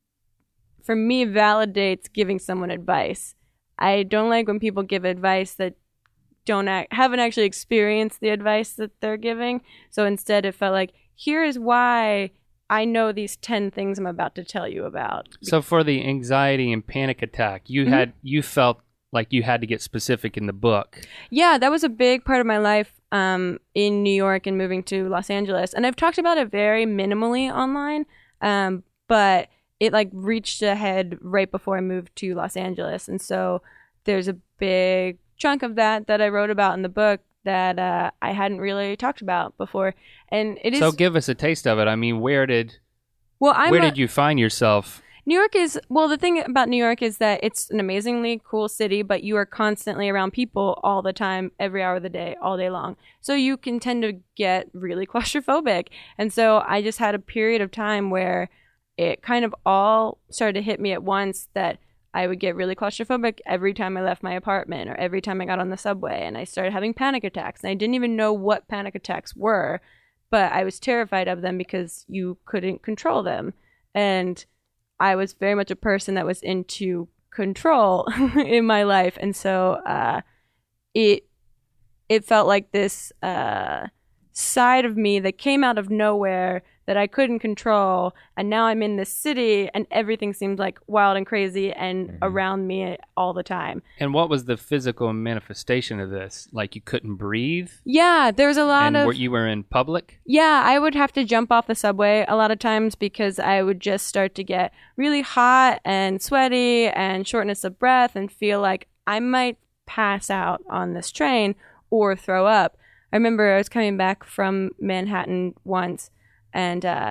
for me, validates giving someone advice. I don't like when people give advice that don't act, haven't actually experienced the advice that they're giving. So instead it felt like, here is why I know these ten things I'm about to tell you about. So for the anxiety and panic attack, you mm-hmm. had you felt like you had to get specific in the book. Yeah, that was a big part of my life um, in New York and moving to Los Angeles. And I've talked about it very minimally online, um, but it like reached a head right before I moved to Los Angeles. And so there's a big chunk of that that I wrote about in the book that uh, I hadn't really talked about before. And it is. So give us a taste of it. I mean, where did well, I'm where a, did you find yourself? New York is, well, the thing about New York is that it's an amazingly cool city, but you are constantly around people all the time, every hour of the day, all day long. So you can tend to get really claustrophobic. And so I just had a period of time where it kind of all started to hit me at once that I would get really claustrophobic every time I left my apartment or every time I got on the subway, and I started having panic attacks. And I didn't even know what panic attacks were, but I was terrified of them because you couldn't control them. And I was very much a person that was into control in my life. And so uh, it it felt like this uh, side of me that came out of nowhere that I couldn't control, and now I'm in this city and everything seems like wild and crazy and mm-hmm. around me all the time. And what was the physical manifestation of this? Like you couldn't breathe? Yeah, there was a lot and of... And you were in public? Yeah, I would have to jump off the subway a lot of times because I would just start to get really hot and sweaty and shortness of breath and feel like I might pass out on this train or throw up. I remember I was coming back from Manhattan once, and uh,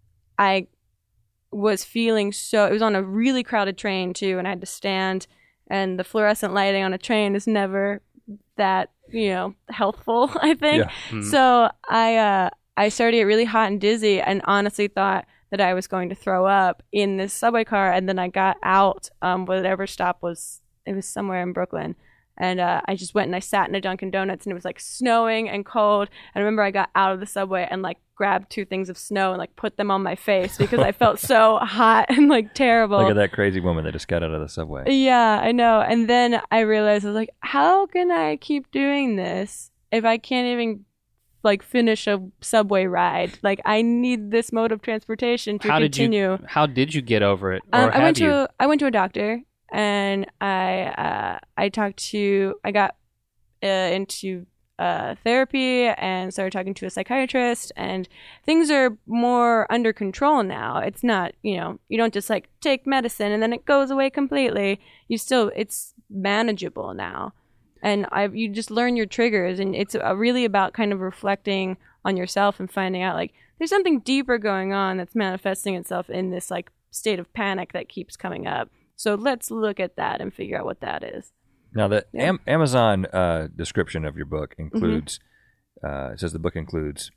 I was feeling so... It was on a really crowded train, too, and I had to stand, and the fluorescent lighting on a train is never that, you know, healthful, I think. Yeah. Mm-hmm. So I uh, I started to get really hot and dizzy and honestly thought that I was going to throw up in this subway car, and then I got out, um, whatever stop was... It was somewhere in Brooklyn. And uh, I just went and I sat in a Dunkin' Donuts, and it was like snowing and cold. And I remember I got out of the subway and like grabbed two things of snow and like put them on my face because I felt so hot and like terrible. Look at that crazy woman that just got out of the subway. Yeah, I know. And then I realized I was like, how can I keep doing this if I can't even like finish a subway ride? Like I need this mode of transportation to how continue. Did you, how did you get over it? Or um, I went you? to I went to a doctor. And I uh, I talked to, I got uh, into uh, therapy and started talking to a psychiatrist, and things are more under control now. It's not, you know, you don't just like take medicine and then it goes away completely. You still, it's manageable now. And I, you just learn your triggers, and it's uh, really about kind of reflecting on yourself and finding out like there's something deeper going on that's manifesting itself in this like state of panic that keeps coming up. So let's look at that and figure out what that is. Now, the yeah. Am- Amazon uh, description of your book includes, mm-hmm. uh, it says the book includes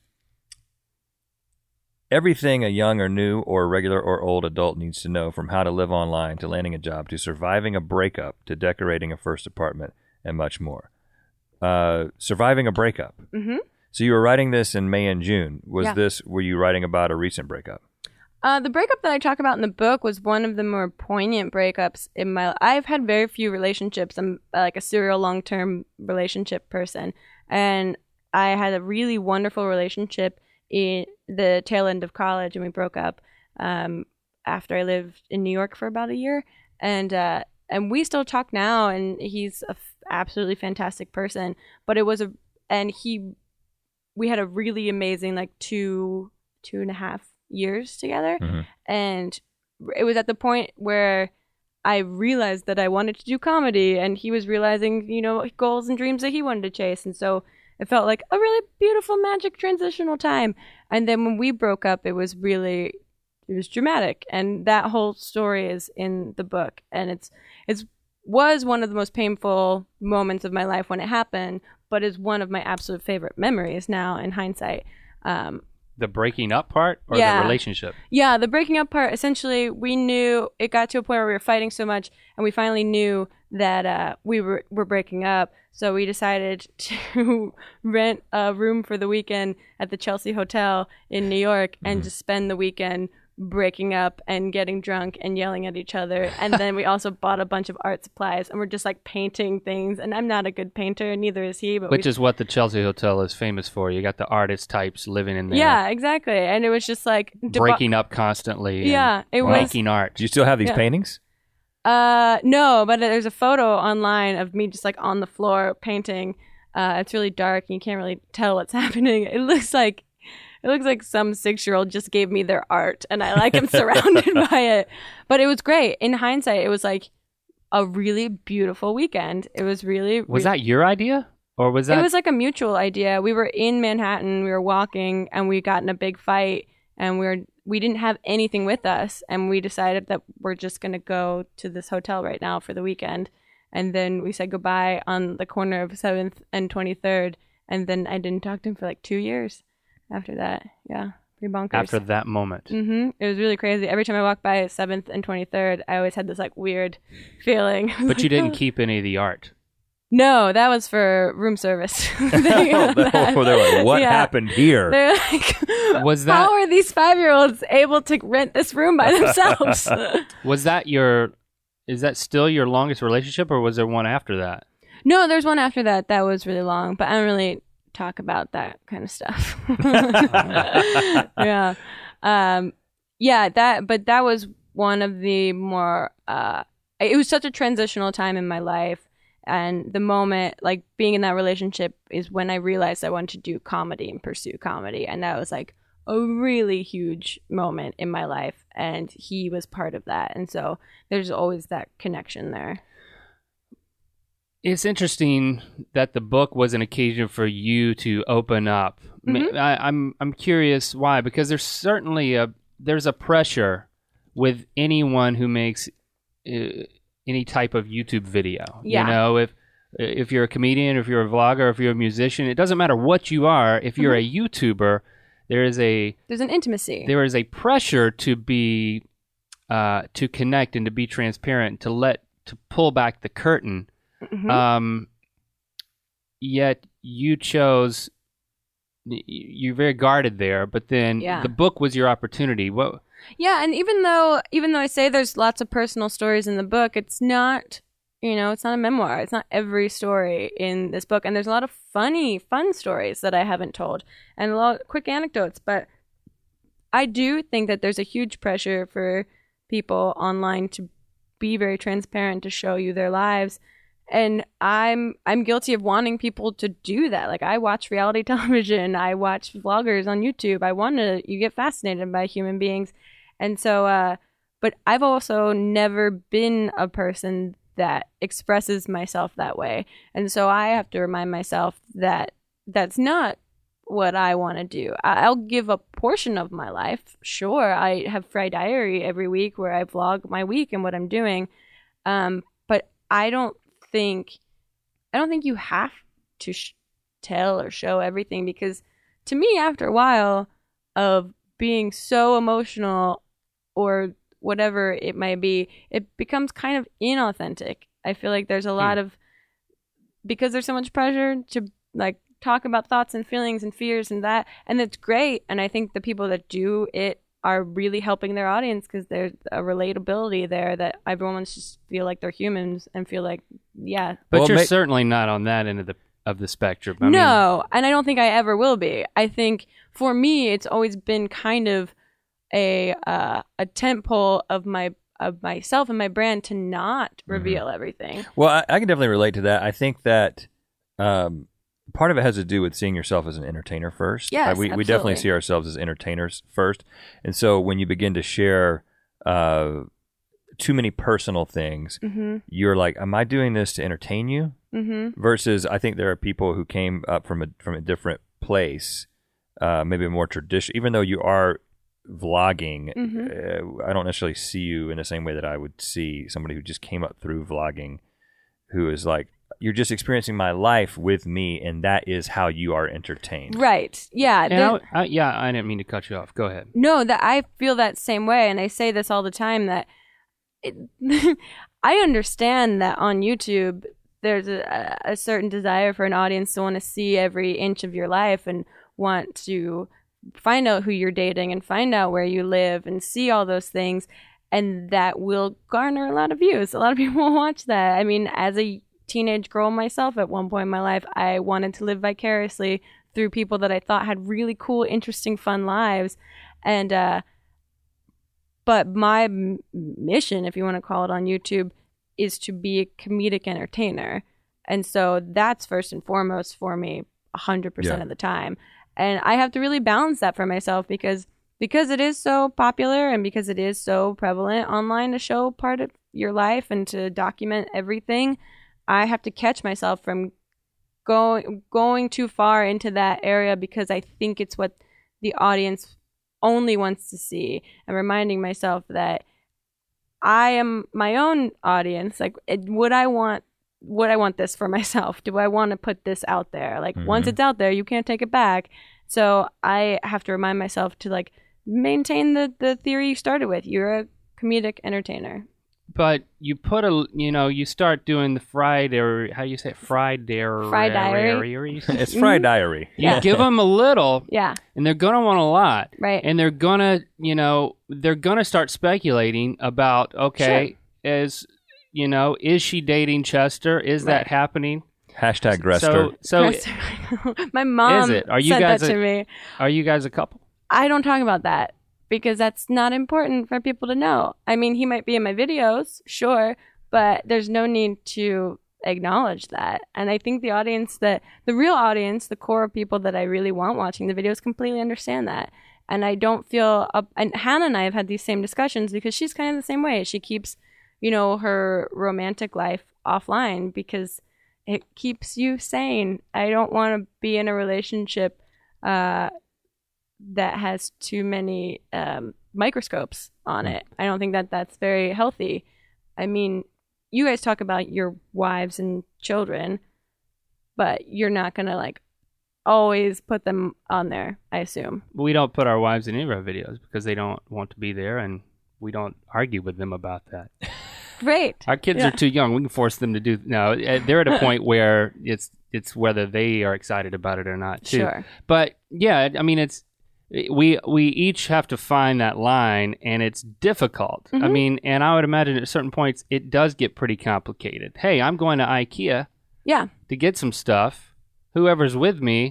everything a young or new or regular or old adult needs to know, from how to live online to landing a job to surviving a breakup to decorating a first apartment and much more. Uh, surviving a breakup. Mm-hmm. So you were writing this in May and June. Was yeah. this, were you writing about a recent breakup? Uh, the breakup that I talk about in the book was one of the more poignant breakups in my life. I've had very few relationships. I'm uh, like a serial long-term relationship person. And I had a really wonderful relationship in the tail end of college, and we broke up um, after I lived in New York for about a year. And uh, and we still talk now, and he's an f- absolutely fantastic person. But it was a, and he, we had a really amazing like two, two and a half years together. Mm-hmm. And it was at the point where I realized that I wanted to do comedy, and he was realizing, you know, goals and dreams that he wanted to chase. And so it felt like a really beautiful, magic transitional time. And then when we broke up, it was really, it was dramatic. And that whole story is in the book. And it's, it's was one of the most painful moments of my life when it happened, but is one of my absolute favorite memories now in hindsight. Um, the breaking up part or yeah. the relationship? Yeah, the breaking up part, essentially, we knew it got to a point where we were fighting so much, and we finally knew that uh, we were, were breaking up. So we decided to rent a room for the weekend at the Chelsea Hotel in New York and mm-hmm. just spend the weekend breaking up and getting drunk and yelling at each other. And then we also bought a bunch of art supplies and we're just like painting things. And I'm not a good painter, neither is he. But Which we... is what the Chelsea Hotel is famous for. You got the artist types living in there. Yeah, exactly. And it was just like... Deba- breaking up constantly. Yeah, it was... Making art. Do you still have these yeah. paintings? Uh, no, but there's a photo online of me just like on the floor painting. Uh, it's really dark and you can't really tell what's happening. It looks like It looks like some six-year-old just gave me their art, and I like am surrounded by it. But it was great. In hindsight, it was like a really beautiful weekend. It was really... Was re- that your idea? Or was that... It was like a mutual idea. We were in Manhattan, we were walking, and we got in a big fight, and we were we didn't have anything with us, and we decided that we're just going to go to this hotel right now for the weekend. And then we said goodbye on the corner of seventh and twenty-third, and then I didn't talk to him for like two years. After that, yeah, pretty bonkers. After that moment. Mm-hmm. It was really crazy. Every time I walked by seventh and twenty-third, I always had this like weird feeling. But you didn't keep any of the art. No, that was for room service. oh, they're, they're like, what yeah. happened here? They're like, was that, how are these five-year-olds able to rent this room by themselves? Was that your, is that still your longest relationship or was there one after that? No, there's one after that. That was really long, but I don't really talk about that kind of stuff. yeah. Um, yeah, that, but that was one of the more, uh, it was such a transitional time in my life. And the moment, like being in that relationship is when I realized I wanted to do comedy and pursue comedy. And that was like a really huge moment in my life. And he was part of that. And so there's always that connection there. It's interesting that the book was an occasion for you to open up. Mm-hmm. I, I'm I'm curious why, because there's certainly a there's a pressure with anyone who makes uh, any type of YouTube video. Yeah. You know, if if you're a comedian, if you're a vlogger, if you're a musician, it doesn't matter what you are. If you're mm-hmm. a YouTuber, there is a there's an intimacy. There is a pressure to be uh, to connect and to be transparent, to let to pull back the curtain. Mm-hmm. Um, yet you chose, you're very guarded there, but then yeah. the book was your opportunity. What? Yeah, and even though even though I say there's lots of personal stories in the book, it's not, you know, it's not a memoir. It's not every story in this book, and there's a lot of funny, fun stories that I haven't told, and a lot of quick anecdotes. But I do think that there's a huge pressure for people online to be very transparent, to show you their lives. And I'm I'm guilty of wanting people to do that. Like I watch reality television, I watch vloggers on YouTube. I want to you get fascinated by human beings. And so uh but I've also never been a person that expresses myself that way. And so I have to remind myself that that's not what I want to do. I'll give a portion of my life. Sure, I have Fry Diary every week where I vlog my week and what I'm doing. Um but I don't think I don't think you have to sh- tell or show everything, because to me, after a while of being so emotional or whatever it might be, it becomes kind of inauthentic. I feel like there's a lot mm. of because there's so much pressure to like talk about thoughts and feelings and fears and that, and it's great. And I think the people that do it are really helping their audience because there's a relatability there that everyone wants to just feel like they're humans and feel like, yeah. But well, you're ma- certainly not on that end of the of the spectrum. I no, mean, and I don't think I ever will be. I think for me, it's always been kind of a uh, a tentpole of my of myself and my brand to not reveal mm-hmm. everything. Well, I, I can definitely relate to that. I think that um, part of it has to do with seeing yourself as an entertainer first. Yes, uh, we, absolutely. we definitely see ourselves as entertainers first. And so when you begin to share uh, too many personal things, mm-hmm. you're like, am I doing this to entertain you? Mm-hmm. Versus I think there are people who came up from a, from a different place, uh, maybe a more tradition, even though you are vlogging, mm-hmm. uh, I don't necessarily see you in the same way that I would see somebody who just came up through vlogging. who is like, you're just experiencing my life with me, and that is how you are entertained. Right. Yeah. And the- I, I, yeah, I didn't mean to cut you off. Go ahead. No, that I feel that same way, and I say this all the time that it, I understand that on YouTube there's a, a certain desire for an audience to want to see every inch of your life and want to find out who you're dating and find out where you live and see all those things, and that will garner a lot of views. A lot of people will watch that. I mean, as a teenage girl myself at one point in my life, I wanted to live vicariously through people that I thought had really cool, interesting, fun lives. And, uh, but my m- mission, if you want to call it on YouTube, is to be a comedic entertainer. And so that's first and foremost for me one hundred percent Yeah. of the time. And I have to really balance that for myself because, because it is so popular and because it is so prevalent online to show part of your life and to document everything, I have to catch myself from going going too far into that area because I think it's what the audience only wants to see, and reminding myself that I am my own audience. Like, it, would I want would I want this for myself? Do I want to put this out there? Like, Mhm. once it's out there, you can't take it back. So I have to remind myself to like maintain the the theory you started with. You're a comedic entertainer. But you put a, you know, you start doing the fried or how do you say it? Fried diary. Fried diary. It's Fry Diary. You give them a little, Yeah, and they're gonna want a lot, right. and they're gonna, you know, they're gonna start speculating about, okay, is, you know, is she dating Chester? Is Right. that happening? Hashtag Grester. So, so My mom Is it? Are you said guys that a- to me. are you guys a couple? I don't talk about that because that's not important for people to know. I mean, he might be in my videos, sure, but there's no need to acknowledge that. And I think the audience that, the real audience, the core of people that I really want watching the videos completely understand that. And I don't feel, up, and Hannah and I have had these same discussions because she's kind of the same way. She keeps, you know, her romantic life offline because it keeps you sane. I don't want to be in a relationship uh, that has too many um, microscopes on it. I don't think that that's very healthy. I mean, you guys talk about your wives and children, but you're not going to like always put them on there, I assume. We don't put our wives in any of our videos because they don't want to be there, and we don't argue with them about that. Great. Our kids Yeah. are too young. We can force them to do. No, eh, they're at a point where it's it's whether they are excited about it or not. Too. Sure. But yeah, I mean, it's we we each have to find that line, and it's difficult. I Mhm. mean, and I would imagine at certain points it does get pretty complicated. Hey, I'm going to IKEA Yeah. to get some stuff. Whoever's with me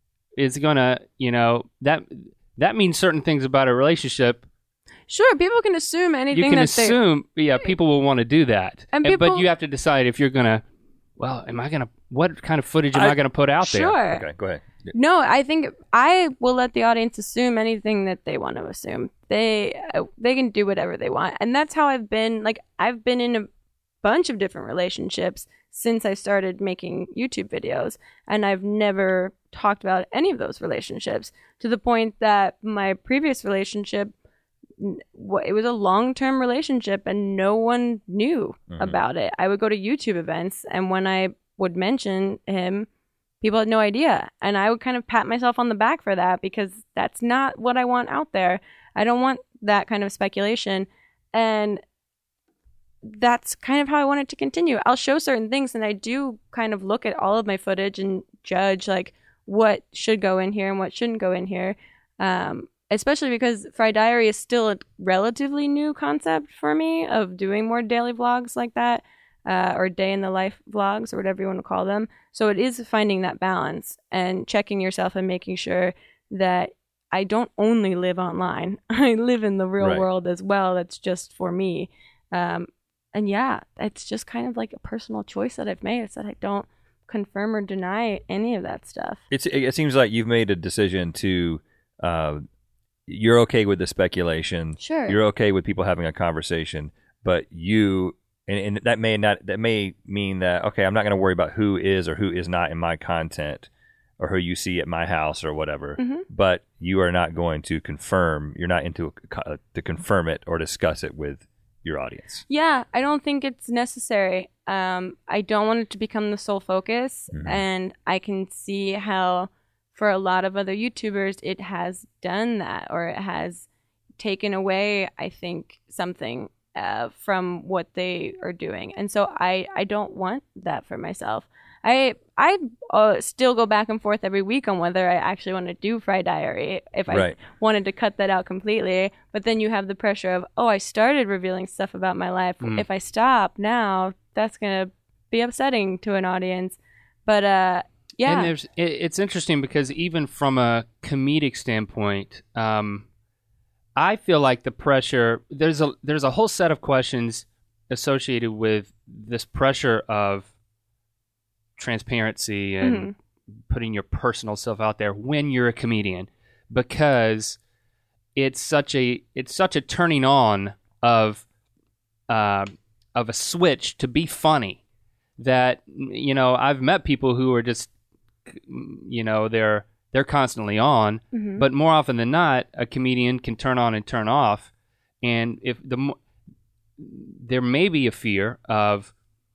is gonna, you know, that that means certain things about a relationship. Sure. People can assume anything You can that assume, yeah, people will want to do that, And And- but people- you have to decide if you're gonna. Well, am I gonna? What kind of footage am I- I, gonna put out they. there? Sure. Okay, go ahead. they. No, I think I will let the audience assume anything that they want to assume. They uh, they can do whatever they want, and that's how I've been. Like, I've been in a bunch of different relationships since I started making YouTube videos, and I've never talked about any of those relationships to the point that my previous relationship, n- wa- it was a long-term relationship and no one knew Mhm. about it. I would go to YouTube events, and when I would mention him, people had no idea, and I would kind of pat myself on the back for that because that's not what I want out there. I don't want that kind of speculation, and that's kind of how I want it to continue. I'll show certain things, and I do kind of look at all of my footage and judge like what should go in here and what shouldn't go in here. Um, especially because Fry Diary is still a relatively new concept for me of doing more daily vlogs like that, uh, or day in the life vlogs or whatever you want to call them. So it is finding that balance and checking yourself and making sure that I don't only live online. I live in the real Right. world as well. That's just for me. Um, and yeah, it's just kind of like a personal choice that I've made. It's that I don't confirm or deny any of that stuff. It's, it seems like you've made a decision to, uh, you're okay with the speculation. Sure. You're okay with people having a conversation, but you, and, and that may not, that may mean that, okay, I'm not going to worry about who is or who is not in my content or who you see at my house or whatever, Mhm. but you are not going to confirm, you're not into a, to confirm it or discuss it with your audience. Yeah, I don't think it's necessary. Um, I don't want it to become the sole focus, Mhm. and I can see how for a lot of other YouTubers it has done that, or it has taken away, I think, something uh, from what they are doing. And so I, I don't want that for myself. I I uh, still go back and forth every week on whether I actually want to do Fry Diary, if I Right. wanted to cut that out completely. But then you have the pressure of, oh, I started revealing stuff about my life. Mm. If I stop now, that's going to be upsetting to an audience. But uh, yeah. And there's it, it's interesting because even from a comedic standpoint, um, I feel like the pressure there's a there's a whole set of questions associated with this pressure of transparency and Mhm. putting your personal self out there when you're a comedian, because it's such a it's such a turning on of uh, of a switch to be funny that, you know, I've met people who are just, you know, they're they're constantly on, Mhm. but more often than not, a comedian can turn on and turn off, and if the mo- there may be a fear of,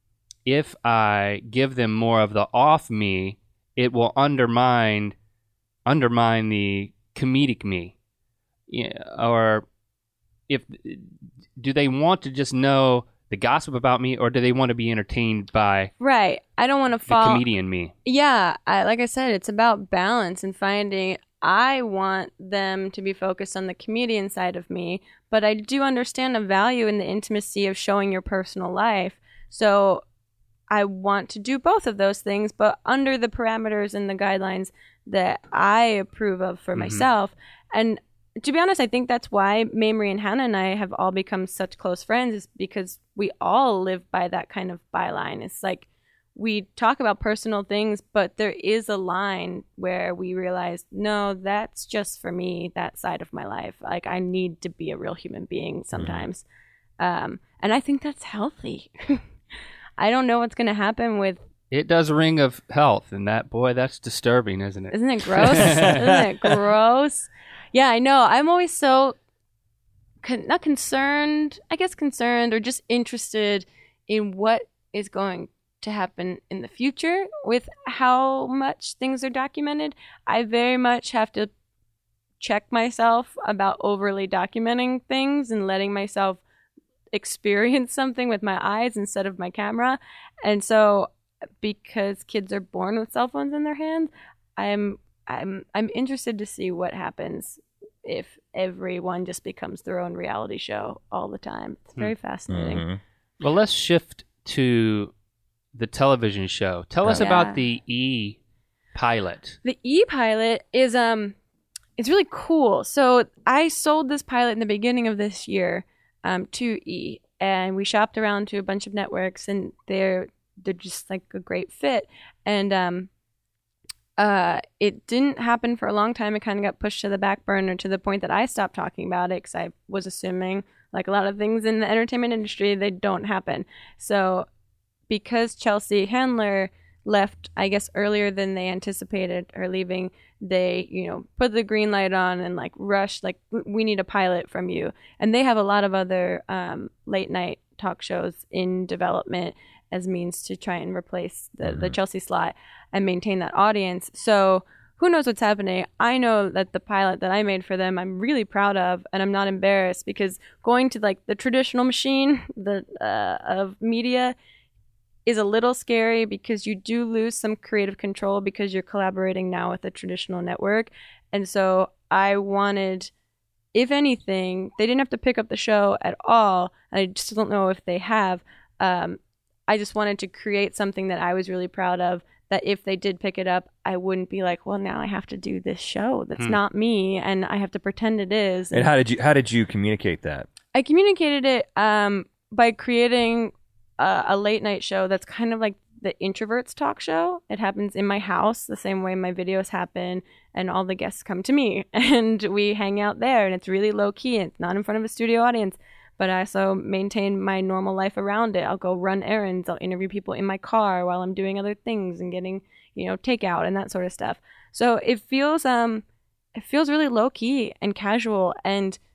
if I give them more of the off me, it will undermine undermine the comedic me. Yeah, or if do they want to just know the gossip about me, or do they want to be entertained by Right. I don't want to the fall. comedian me? Yeah, I, like I said, it's about balance and finding. I want them to be focused on the comedian side of me, but I do understand the value in the intimacy of showing your personal life. So I want to do both of those things, but under the parameters and the guidelines that I approve of for Mhm. myself. And to be honest, I think that's why Mamrie and Hannah and I have all become such close friends, is because we all live by that kind of byline. It's like we talk about personal things, but there is a line where we realize, no, that's just for me, that side of my life. Like, I need to be a real human being sometimes. Um, and I think that's healthy. I don't know what's going to happen with, It does ring of health, and that, boy, that's disturbing, isn't it? isn't it gross? Isn't it gross? Yeah, I know. I'm always so, con- not concerned, I guess concerned, or just interested in what is going to happen in the future with how much things are documented. I very much have to check myself about overly documenting things and letting myself experience something with my eyes instead of my camera. And so, because kids are born with cell phones in their hands, I'm I'm I'm interested to see what happens if everyone just becomes their own reality show all the time. It's very fascinating. Mhm. Well, let's shift to the television show. Tell us Yeah. about the E pilot. The E pilot is um it's really cool. So I sold this pilot in the beginning of this year um to E, and we shopped around to a bunch of networks, and they're they're just like a great fit. And um uh it didn't happen for a long time. It kind of got pushed to the back burner to the point that I stopped talking about it, because I was assuming, like a lot of things in the entertainment industry, they don't happen. So because Chelsea Handler left, I guess, earlier than they anticipated her leaving, they, you know, put the green light on and like rushed, like, we need a pilot from you. And they have a lot of other um, late night talk shows in development as means to try and replace the, Mm-hmm. the Chelsea slot and maintain that audience. So who knows what's happening? I know that the pilot that I made for them, I'm really proud of, and I'm not embarrassed, because going to like the traditional machine the uh, of media is a little scary, because you do lose some creative control because you're collaborating now with a traditional network. And so I wanted, if anything, they didn't have to pick up the show at all. I just don't know if they have. Um, I just wanted to create something that I was really proud of, that if they did pick it up, I wouldn't be like, well, now I have to do this show that's Hmm. not me, and I have to pretend it is. And how did you how did you communicate that? I communicated it um, by creating a, a late night show that's kind of like the introverts talk show. It happens in my house the same way my videos happen, and all the guests come to me and we hang out there, and it's really low key, and it's not in front of a studio audience, but I also maintain my normal life around it. I'll go run errands, I'll interview people in my car while I'm doing other things and getting, you know, takeout and that sort of stuff. So it feels um it feels really low key and casual, and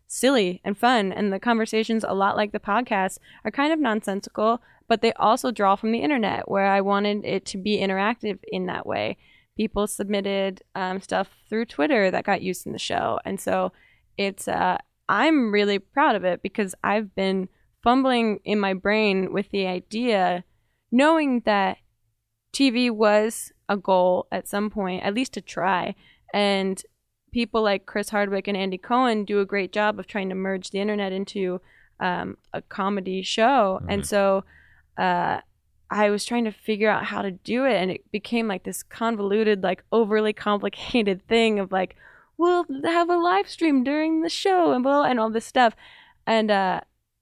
silly and fun. And the conversations, a lot like the podcast, are kind of nonsensical, but they also draw from the internet, where I wanted it to be interactive in that way. People submitted um, stuff through Twitter that got used in the show. And so it's, uh, I'm really proud of it, because I've been fumbling in my brain with the idea, knowing that T V was a goal at some point, at least to try. And people like Chris Hardwick and Andy Cohen do a great job of trying to merge the internet into um, a comedy show. Mm-hmm. And so uh, I was trying to figure out how to do it, and it became like this convoluted, like overly complicated thing of like, we'll have a live stream during the show and blah, and all this stuff. And uh,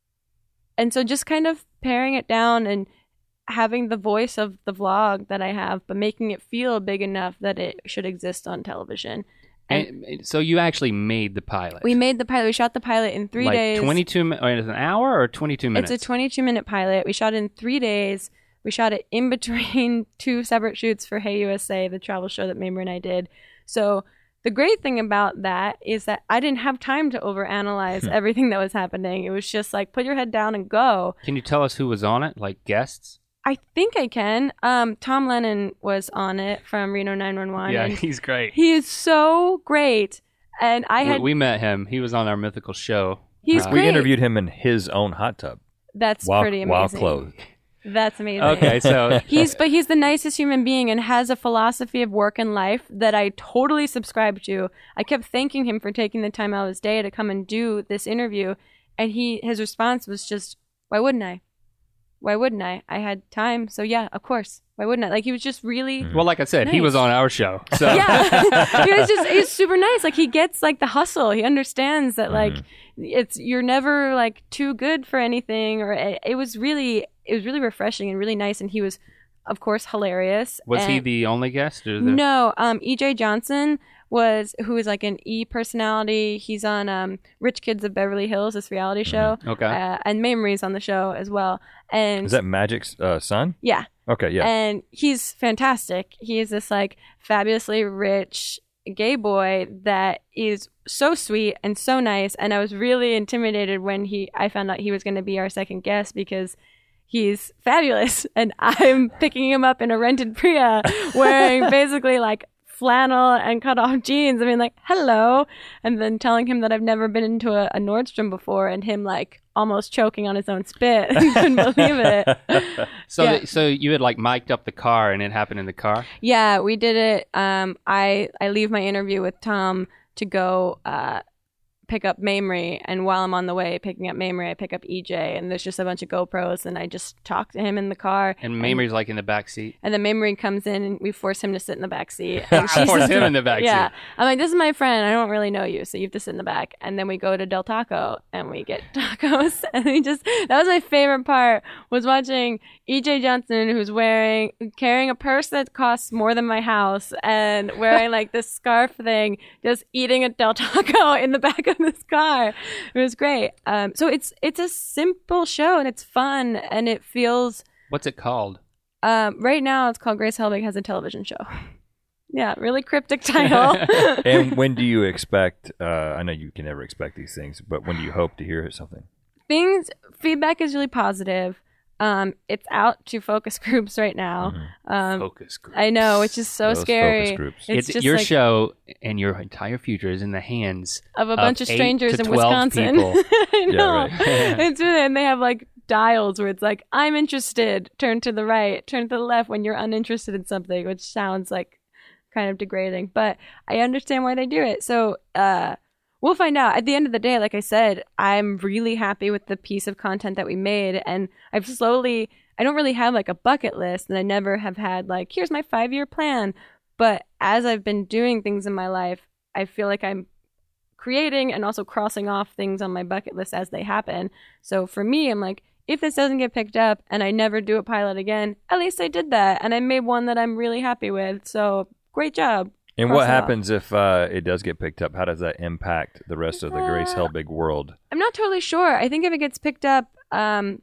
and so just kind of paring it down and having the voice of the vlog that I have, but making it feel big enough that it should exist on television. And, and so you actually made the pilot. We made the pilot. We shot the pilot in three like days. twenty-two minutes, an hour or twenty-two minutes? It's a twenty-two minute pilot. We shot it in three days. We shot it in between two separate shoots for Hey U S A, the travel show that Mamrie and I did. So the great thing about that is that I didn't have time to overanalyze everything that was happening. It was just like, put your head down and go. Can you tell us who was on it, like guests? I think I can. Um, Tom Lennon was on it from Reno nine one one. Yeah, he's great. He is so great. And I had... We, we met him. He was on our mythical show. He's uh, great. We interviewed him in his own hot tub. That's while, pretty amazing. While clothed. That's amazing. Okay, so... he's But he's the nicest human being and has a philosophy of work and life that I totally subscribe to. I kept thanking him for taking the time out of his day to come and do this interview. And he his response was just, why wouldn't I? Why wouldn't I? I had time, so yeah, of course. Why wouldn't I? Like, he was just really Well, like I said, nice. He was on our show. So. Yeah. He was just, he's super nice. Like, he gets, like, the hustle. He understands that, like, mm-hmm. it's, you're never, like, too good for anything. Or it, it was really, it was really refreshing and really nice. And he was, of course, hilarious. Was and he the only guest? Or the... No. Um, E J Johnson was, who is like an E personality. He's on um, Rich Kids of Beverly Hills, this reality show. Mm-hmm. Okay. Uh, and Mamrie's on the show as well. And is that Magic's uh, son? Yeah. Okay, yeah. And he's fantastic. He is this like fabulously rich gay boy that is so sweet and so nice. And I was really intimidated when he I found out he was going to be our second guest, because he's fabulous. And I'm picking him up in a rented Priya wearing basically like flannel and cut off jeans. I mean, like, hello. And then telling him that I've never been into a, a Nordstrom before, and him like almost choking on his own spit. I couldn't believe it. So, Yeah. th- so you had like mic'd up the car, and it happened in the car? Yeah, we did it. Um, I I leave my interview with Tom to go uh, pick up Mamrie, and while I'm on the way picking up Mamrie, I pick up E J, and there's just a bunch of GoPros, and I just talk to him in the car. And Mamrie's like in the back seat. And then Mamrie comes in, and we force him to sit in the back seat. And I forced him in the back yeah. seat. I'm like, this is my friend. I don't really know you, so you have to sit in the back. And then we go to Del Taco, and we get tacos. And we just, that was my favorite part, was watching E J Johnson, who's wearing, carrying a purse that costs more than my house, and wearing like this scarf thing, just eating a Del Taco in the back of this car. It was great. Um, so it's it's a simple show, and it's fun, and it feels... What's it called? Um, right now, it's called Grace Helbig Has a Television Show. Yeah, really cryptic title. And when do you expect, uh, I know you can never expect these things, but when do you hope to hear something? Things, feedback is really positive. Um, it's out to focus groups right now. Mm-hmm. Um, Focus group. I know, which is so Those scary. focus groups. It's, It's, just your like show and your entire future is in the hands of a bunch of eight strangers to in twelve Wisconsin. people. I know. right. It's really, and they have like dials where it's like, I'm interested, turn to the right, turn to the left when you're uninterested in something, which sounds like kind of degrading, but I understand why they do it. So uh, we'll find out. At the end of the day, like I said, I'm really happy with the piece of content that we made, and I've slowly, I don't really have like a bucket list, and I never have had like, here's my five-year plan. But as I've been doing things in my life, I feel like I'm creating and also crossing off things on my bucket list as they happen. So for me, I'm like, if this doesn't get picked up and I never do a pilot again, at least I did that, and I made one that I'm really happy with. So great job. And Cross what it off. happens if uh, it does get picked up? How does that impact the rest of the Grace Uh, Helbig world? I'm not totally sure. I think if it gets picked up, um,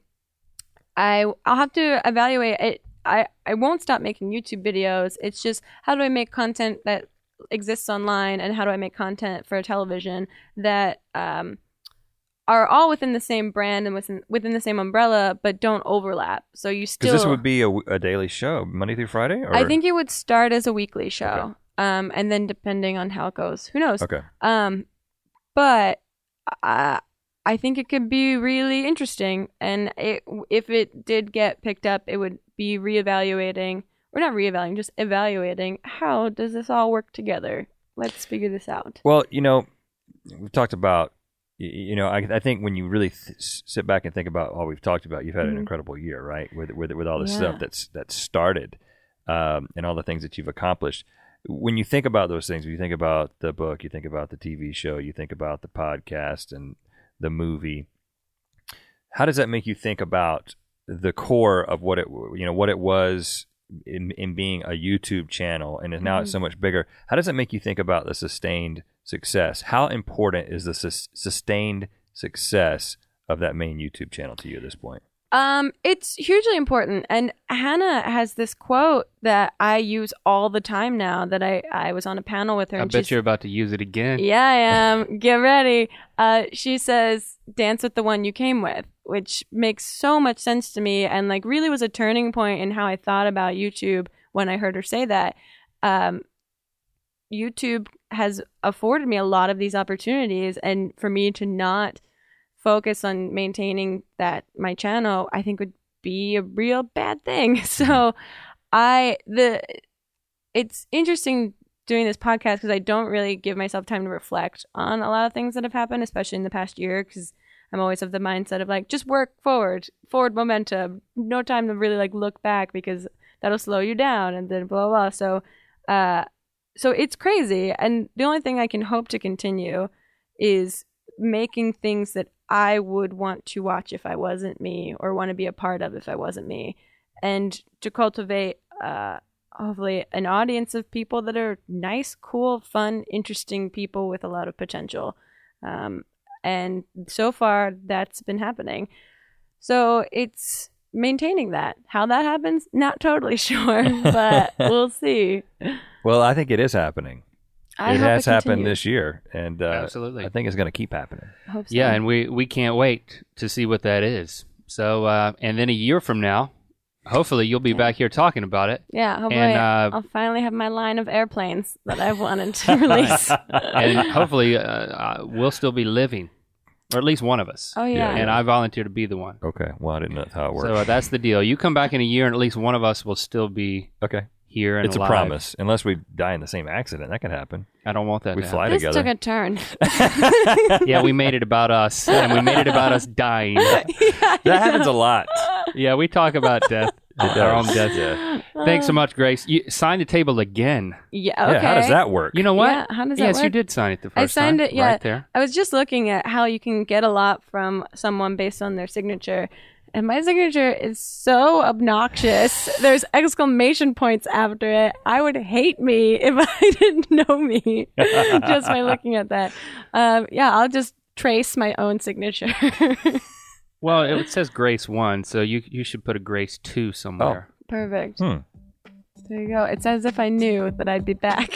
I I'll have to evaluate it. I, I won't stop making YouTube videos. It's just, how do I make content that exists online, and how do I make content for television that um are all within the same brand and within within the same umbrella, but don't overlap. So you still Because this would be a, a daily show, Monday through Friday? Or? I think it would start as a weekly show, Okay. um, and then depending on how it goes, who knows? Okay. Um, but I I think it could be really interesting, and it, if it did get picked up, it would be reevaluating, or not reevaluating, just evaluating how does this all work together. Let's figure this out. Well, you know, we've talked about, y- you know, I, I think when you really th- sit back and think about all we've talked about, you've had an Mhm. incredible year, right? With with with all the Yeah. stuff that's that's started, um, and all the things that you've accomplished. When you think about those things, when you think about the book, you think about the T V show, you think about the podcast and the movie. How does that make you think about the core of what it, you know, what it was in in being a YouTube channel, and now Mhm. it's so much bigger? How does it make you think about the sustained success? How important is the sus- sustained success of that main YouTube channel to you at this point? Um, it's hugely important. And Hannah has this quote that I use all the time now that I, I was on a panel with her. I and bet she's- you're about to use it again. Yeah, I am. Get ready. Uh, she says, dance with the one you came with, which makes so much sense to me and like really was a turning point in how I thought about YouTube when I heard her say that. Um, YouTube has afforded me a lot of these opportunities, and for me to not focus on maintaining that my channel, I think would be a real bad thing. So I the it's interesting doing this podcast because I don't really give myself time to reflect on a lot of things that have happened, especially in the past year, because I'm always of the mindset of like, just work forward, forward momentum, no time to really like look back because that'll slow you down and then blah, blah, blah. So, uh, so it's crazy. And the only thing I can hope to continue is making things that I would want to watch if I wasn't me, or want to be a part of if I wasn't me, and to cultivate, uh, hopefully an audience of people that are nice, cool, fun, interesting people with a lot of potential. Um, and so far that's been happening. So it's maintaining that. How that happens, not totally sure, but we'll see. Well, I think it is happening. I it hope has it happened continues. this year, and uh, Absolutely. I think it's going to keep happening. I hope so. Yeah, and we, we can't wait to see what that is. So, uh, and then a year from now, hopefully you'll be Yeah. back here talking about it. yeah, hopefully and, uh, I'll finally have my line of airplanes that I've wanted to release. And hopefully uh, uh, we'll still be living, or at least one of us. Oh yeah. And I volunteer to be the one. Okay. Well, I didn't know how it works. So uh, that's the deal. You come back in a year, and at least one of us will still be okay. here and It's alive. a promise. Unless we die in the same accident. That can happen. I don't want that We to fly this together. took a turn. happen. Yeah, we made it about us, and we made it about us dying. That happens a lot. Yeah, we talk about death, It our own does. death. Yeah. Thanks so much, Grace. You sign the table again. Yeah, okay. Yeah, how does that work? You know what? Yeah, how does that yes, you work? did sign it the first I signed time. it, yeah. Right there. I was just looking at how you can get a lot from someone based on their signature. And my signature is so obnoxious. There's exclamation points after it. I would hate me if I didn't know me just by looking at that. Um, yeah, I'll just trace my own signature. Well, it says Grace one, so you you should put a Grace two somewhere. Perfect. Hmm. There you go. It's as if I knew that I'd be back.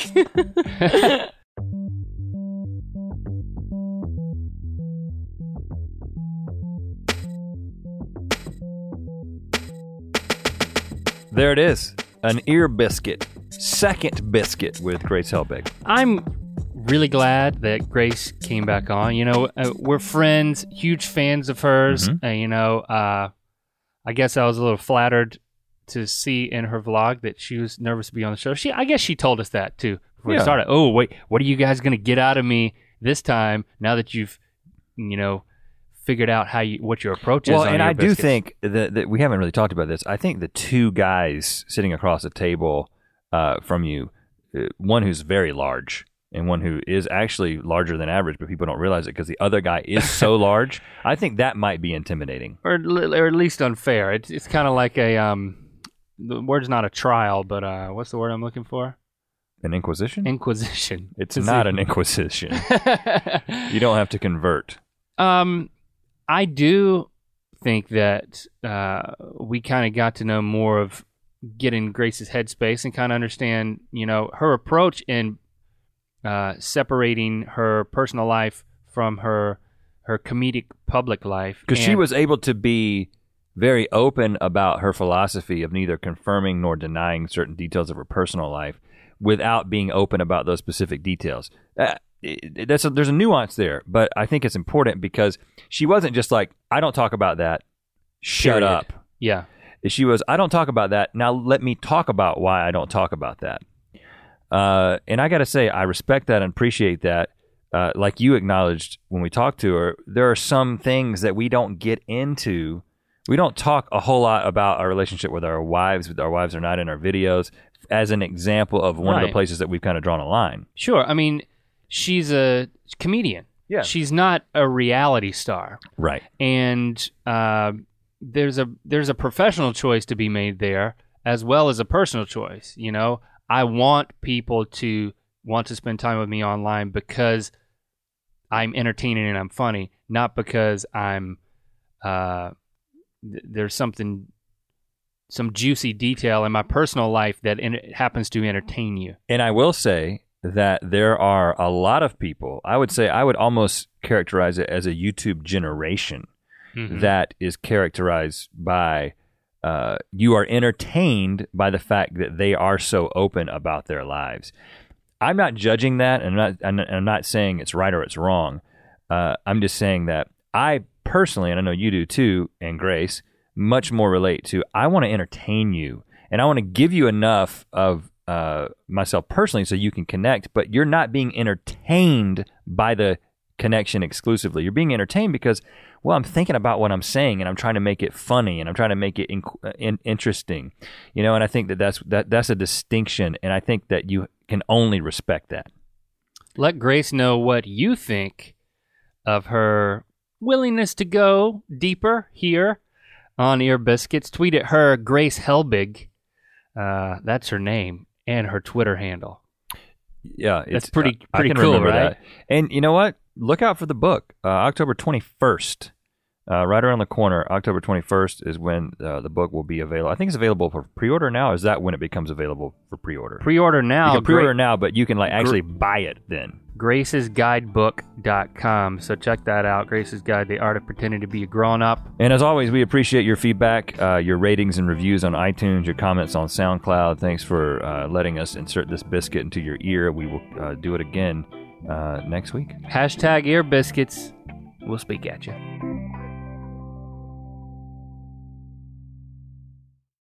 There it is. An ear biscuit. Second biscuit with Grace Helbig. I'm really glad that Grace came back on. You know, uh, we're friends, huge fans of hers. Mhm. Uh, you know, uh, I guess I was a little flattered to see in her vlog that she was nervous to be on the show. She, I guess she told us that too before we Yeah. started. Oh, wait, what are you guys going to get out of me this time now that you've, you know, figured out how you what your approach is Well, on and your I do biscuits? think that, that we haven't really talked about this. I think the two guys sitting across the table uh, from you, uh, one who's very large and one who is actually larger than average, but people don't realize it because the other guy is so large. I think that might be intimidating. or, or at least unfair. It's it's kind of like a um, the word's not a trial, but uh, what's the word I'm looking for? An inquisition? Inquisition. It's To not see- an inquisition. You don't have to convert. Um, I do think that uh, we kind of got to know more of getting Grace's headspace and kind of understand, you know, her approach in uh, separating her personal life from her her comedic public life. Because she And- was able to be very open about her philosophy of neither confirming nor denying certain details of her personal life without being open about those specific details. Uh, it- that's a, there's a nuance there, but I think it's important because she wasn't just like, I don't talk about that, shut Period. up. Yeah. She was, I don't talk about that, now let me talk about why I don't talk about that. Uh, and I got to say, I respect that and appreciate that. Uh, like you acknowledged when we talked to her, there are some things that we don't get into. We don't talk a whole lot about our relationship with our wives. Our wives are not in our videos as an example of one of Right. the places that we've kind of drawn a line. Sure. I mean, she's a comedian. Yeah. She's not a reality star. Right. And uh, there's a there's a professional choice to be made there as well as a personal choice. You know, I want people to want to spend time with me online because I'm entertaining and I'm funny, not because I'm uh, th- there's something some juicy detail in my personal life that in- happens to entertain you. And I will say that there are a lot of people, I would say I would almost characterize it as a YouTube generation Mhm. that is characterized by uh, you are entertained by the fact that they are so open about their lives. I'm not judging that, and I'm not, I'm not- I'm not saying it's right or it's wrong. Uh, I'm just saying that I personally, and I know you do too, and Grace, much more relate to, I want to entertain you, and I want to give you enough of uh, myself personally so you can connect, but you're not being entertained by the connection exclusively. You're being entertained because, well, I'm thinking about what I'm saying, and I'm trying to make it funny, and I'm trying to make it in, in, interesting, you know. And I think that that's that that's a distinction, and I think that you can only respect that. Let Grace know what you think of her willingness to go deeper here on Ear Biscuits. Tweet at her, Grace Helbig. Uh, that's her name and her Twitter handle. Yeah, it's That's pretty- I pretty can cool, remember right? that. And you know what? Look out for the book, uh, October twenty-first. Uh, right around the corner, October twenty-first is when uh, the book will be available. I think it's available for pre-order now. Or is that when it becomes available for pre-order? Pre-order now. you can pre-order Gra- now, but you can like actually buy it then. graces guidebook dot com. So check that out. Grace's Guide, The Art of Pretending to be a Grown-Up. And as always, we appreciate your feedback, uh, your ratings and reviews on iTunes, your comments on SoundCloud. Thanks for uh, letting us insert this biscuit into your ear. We will uh, do it again uh, next week. Hashtag Ear Biscuits. We'll speak at you.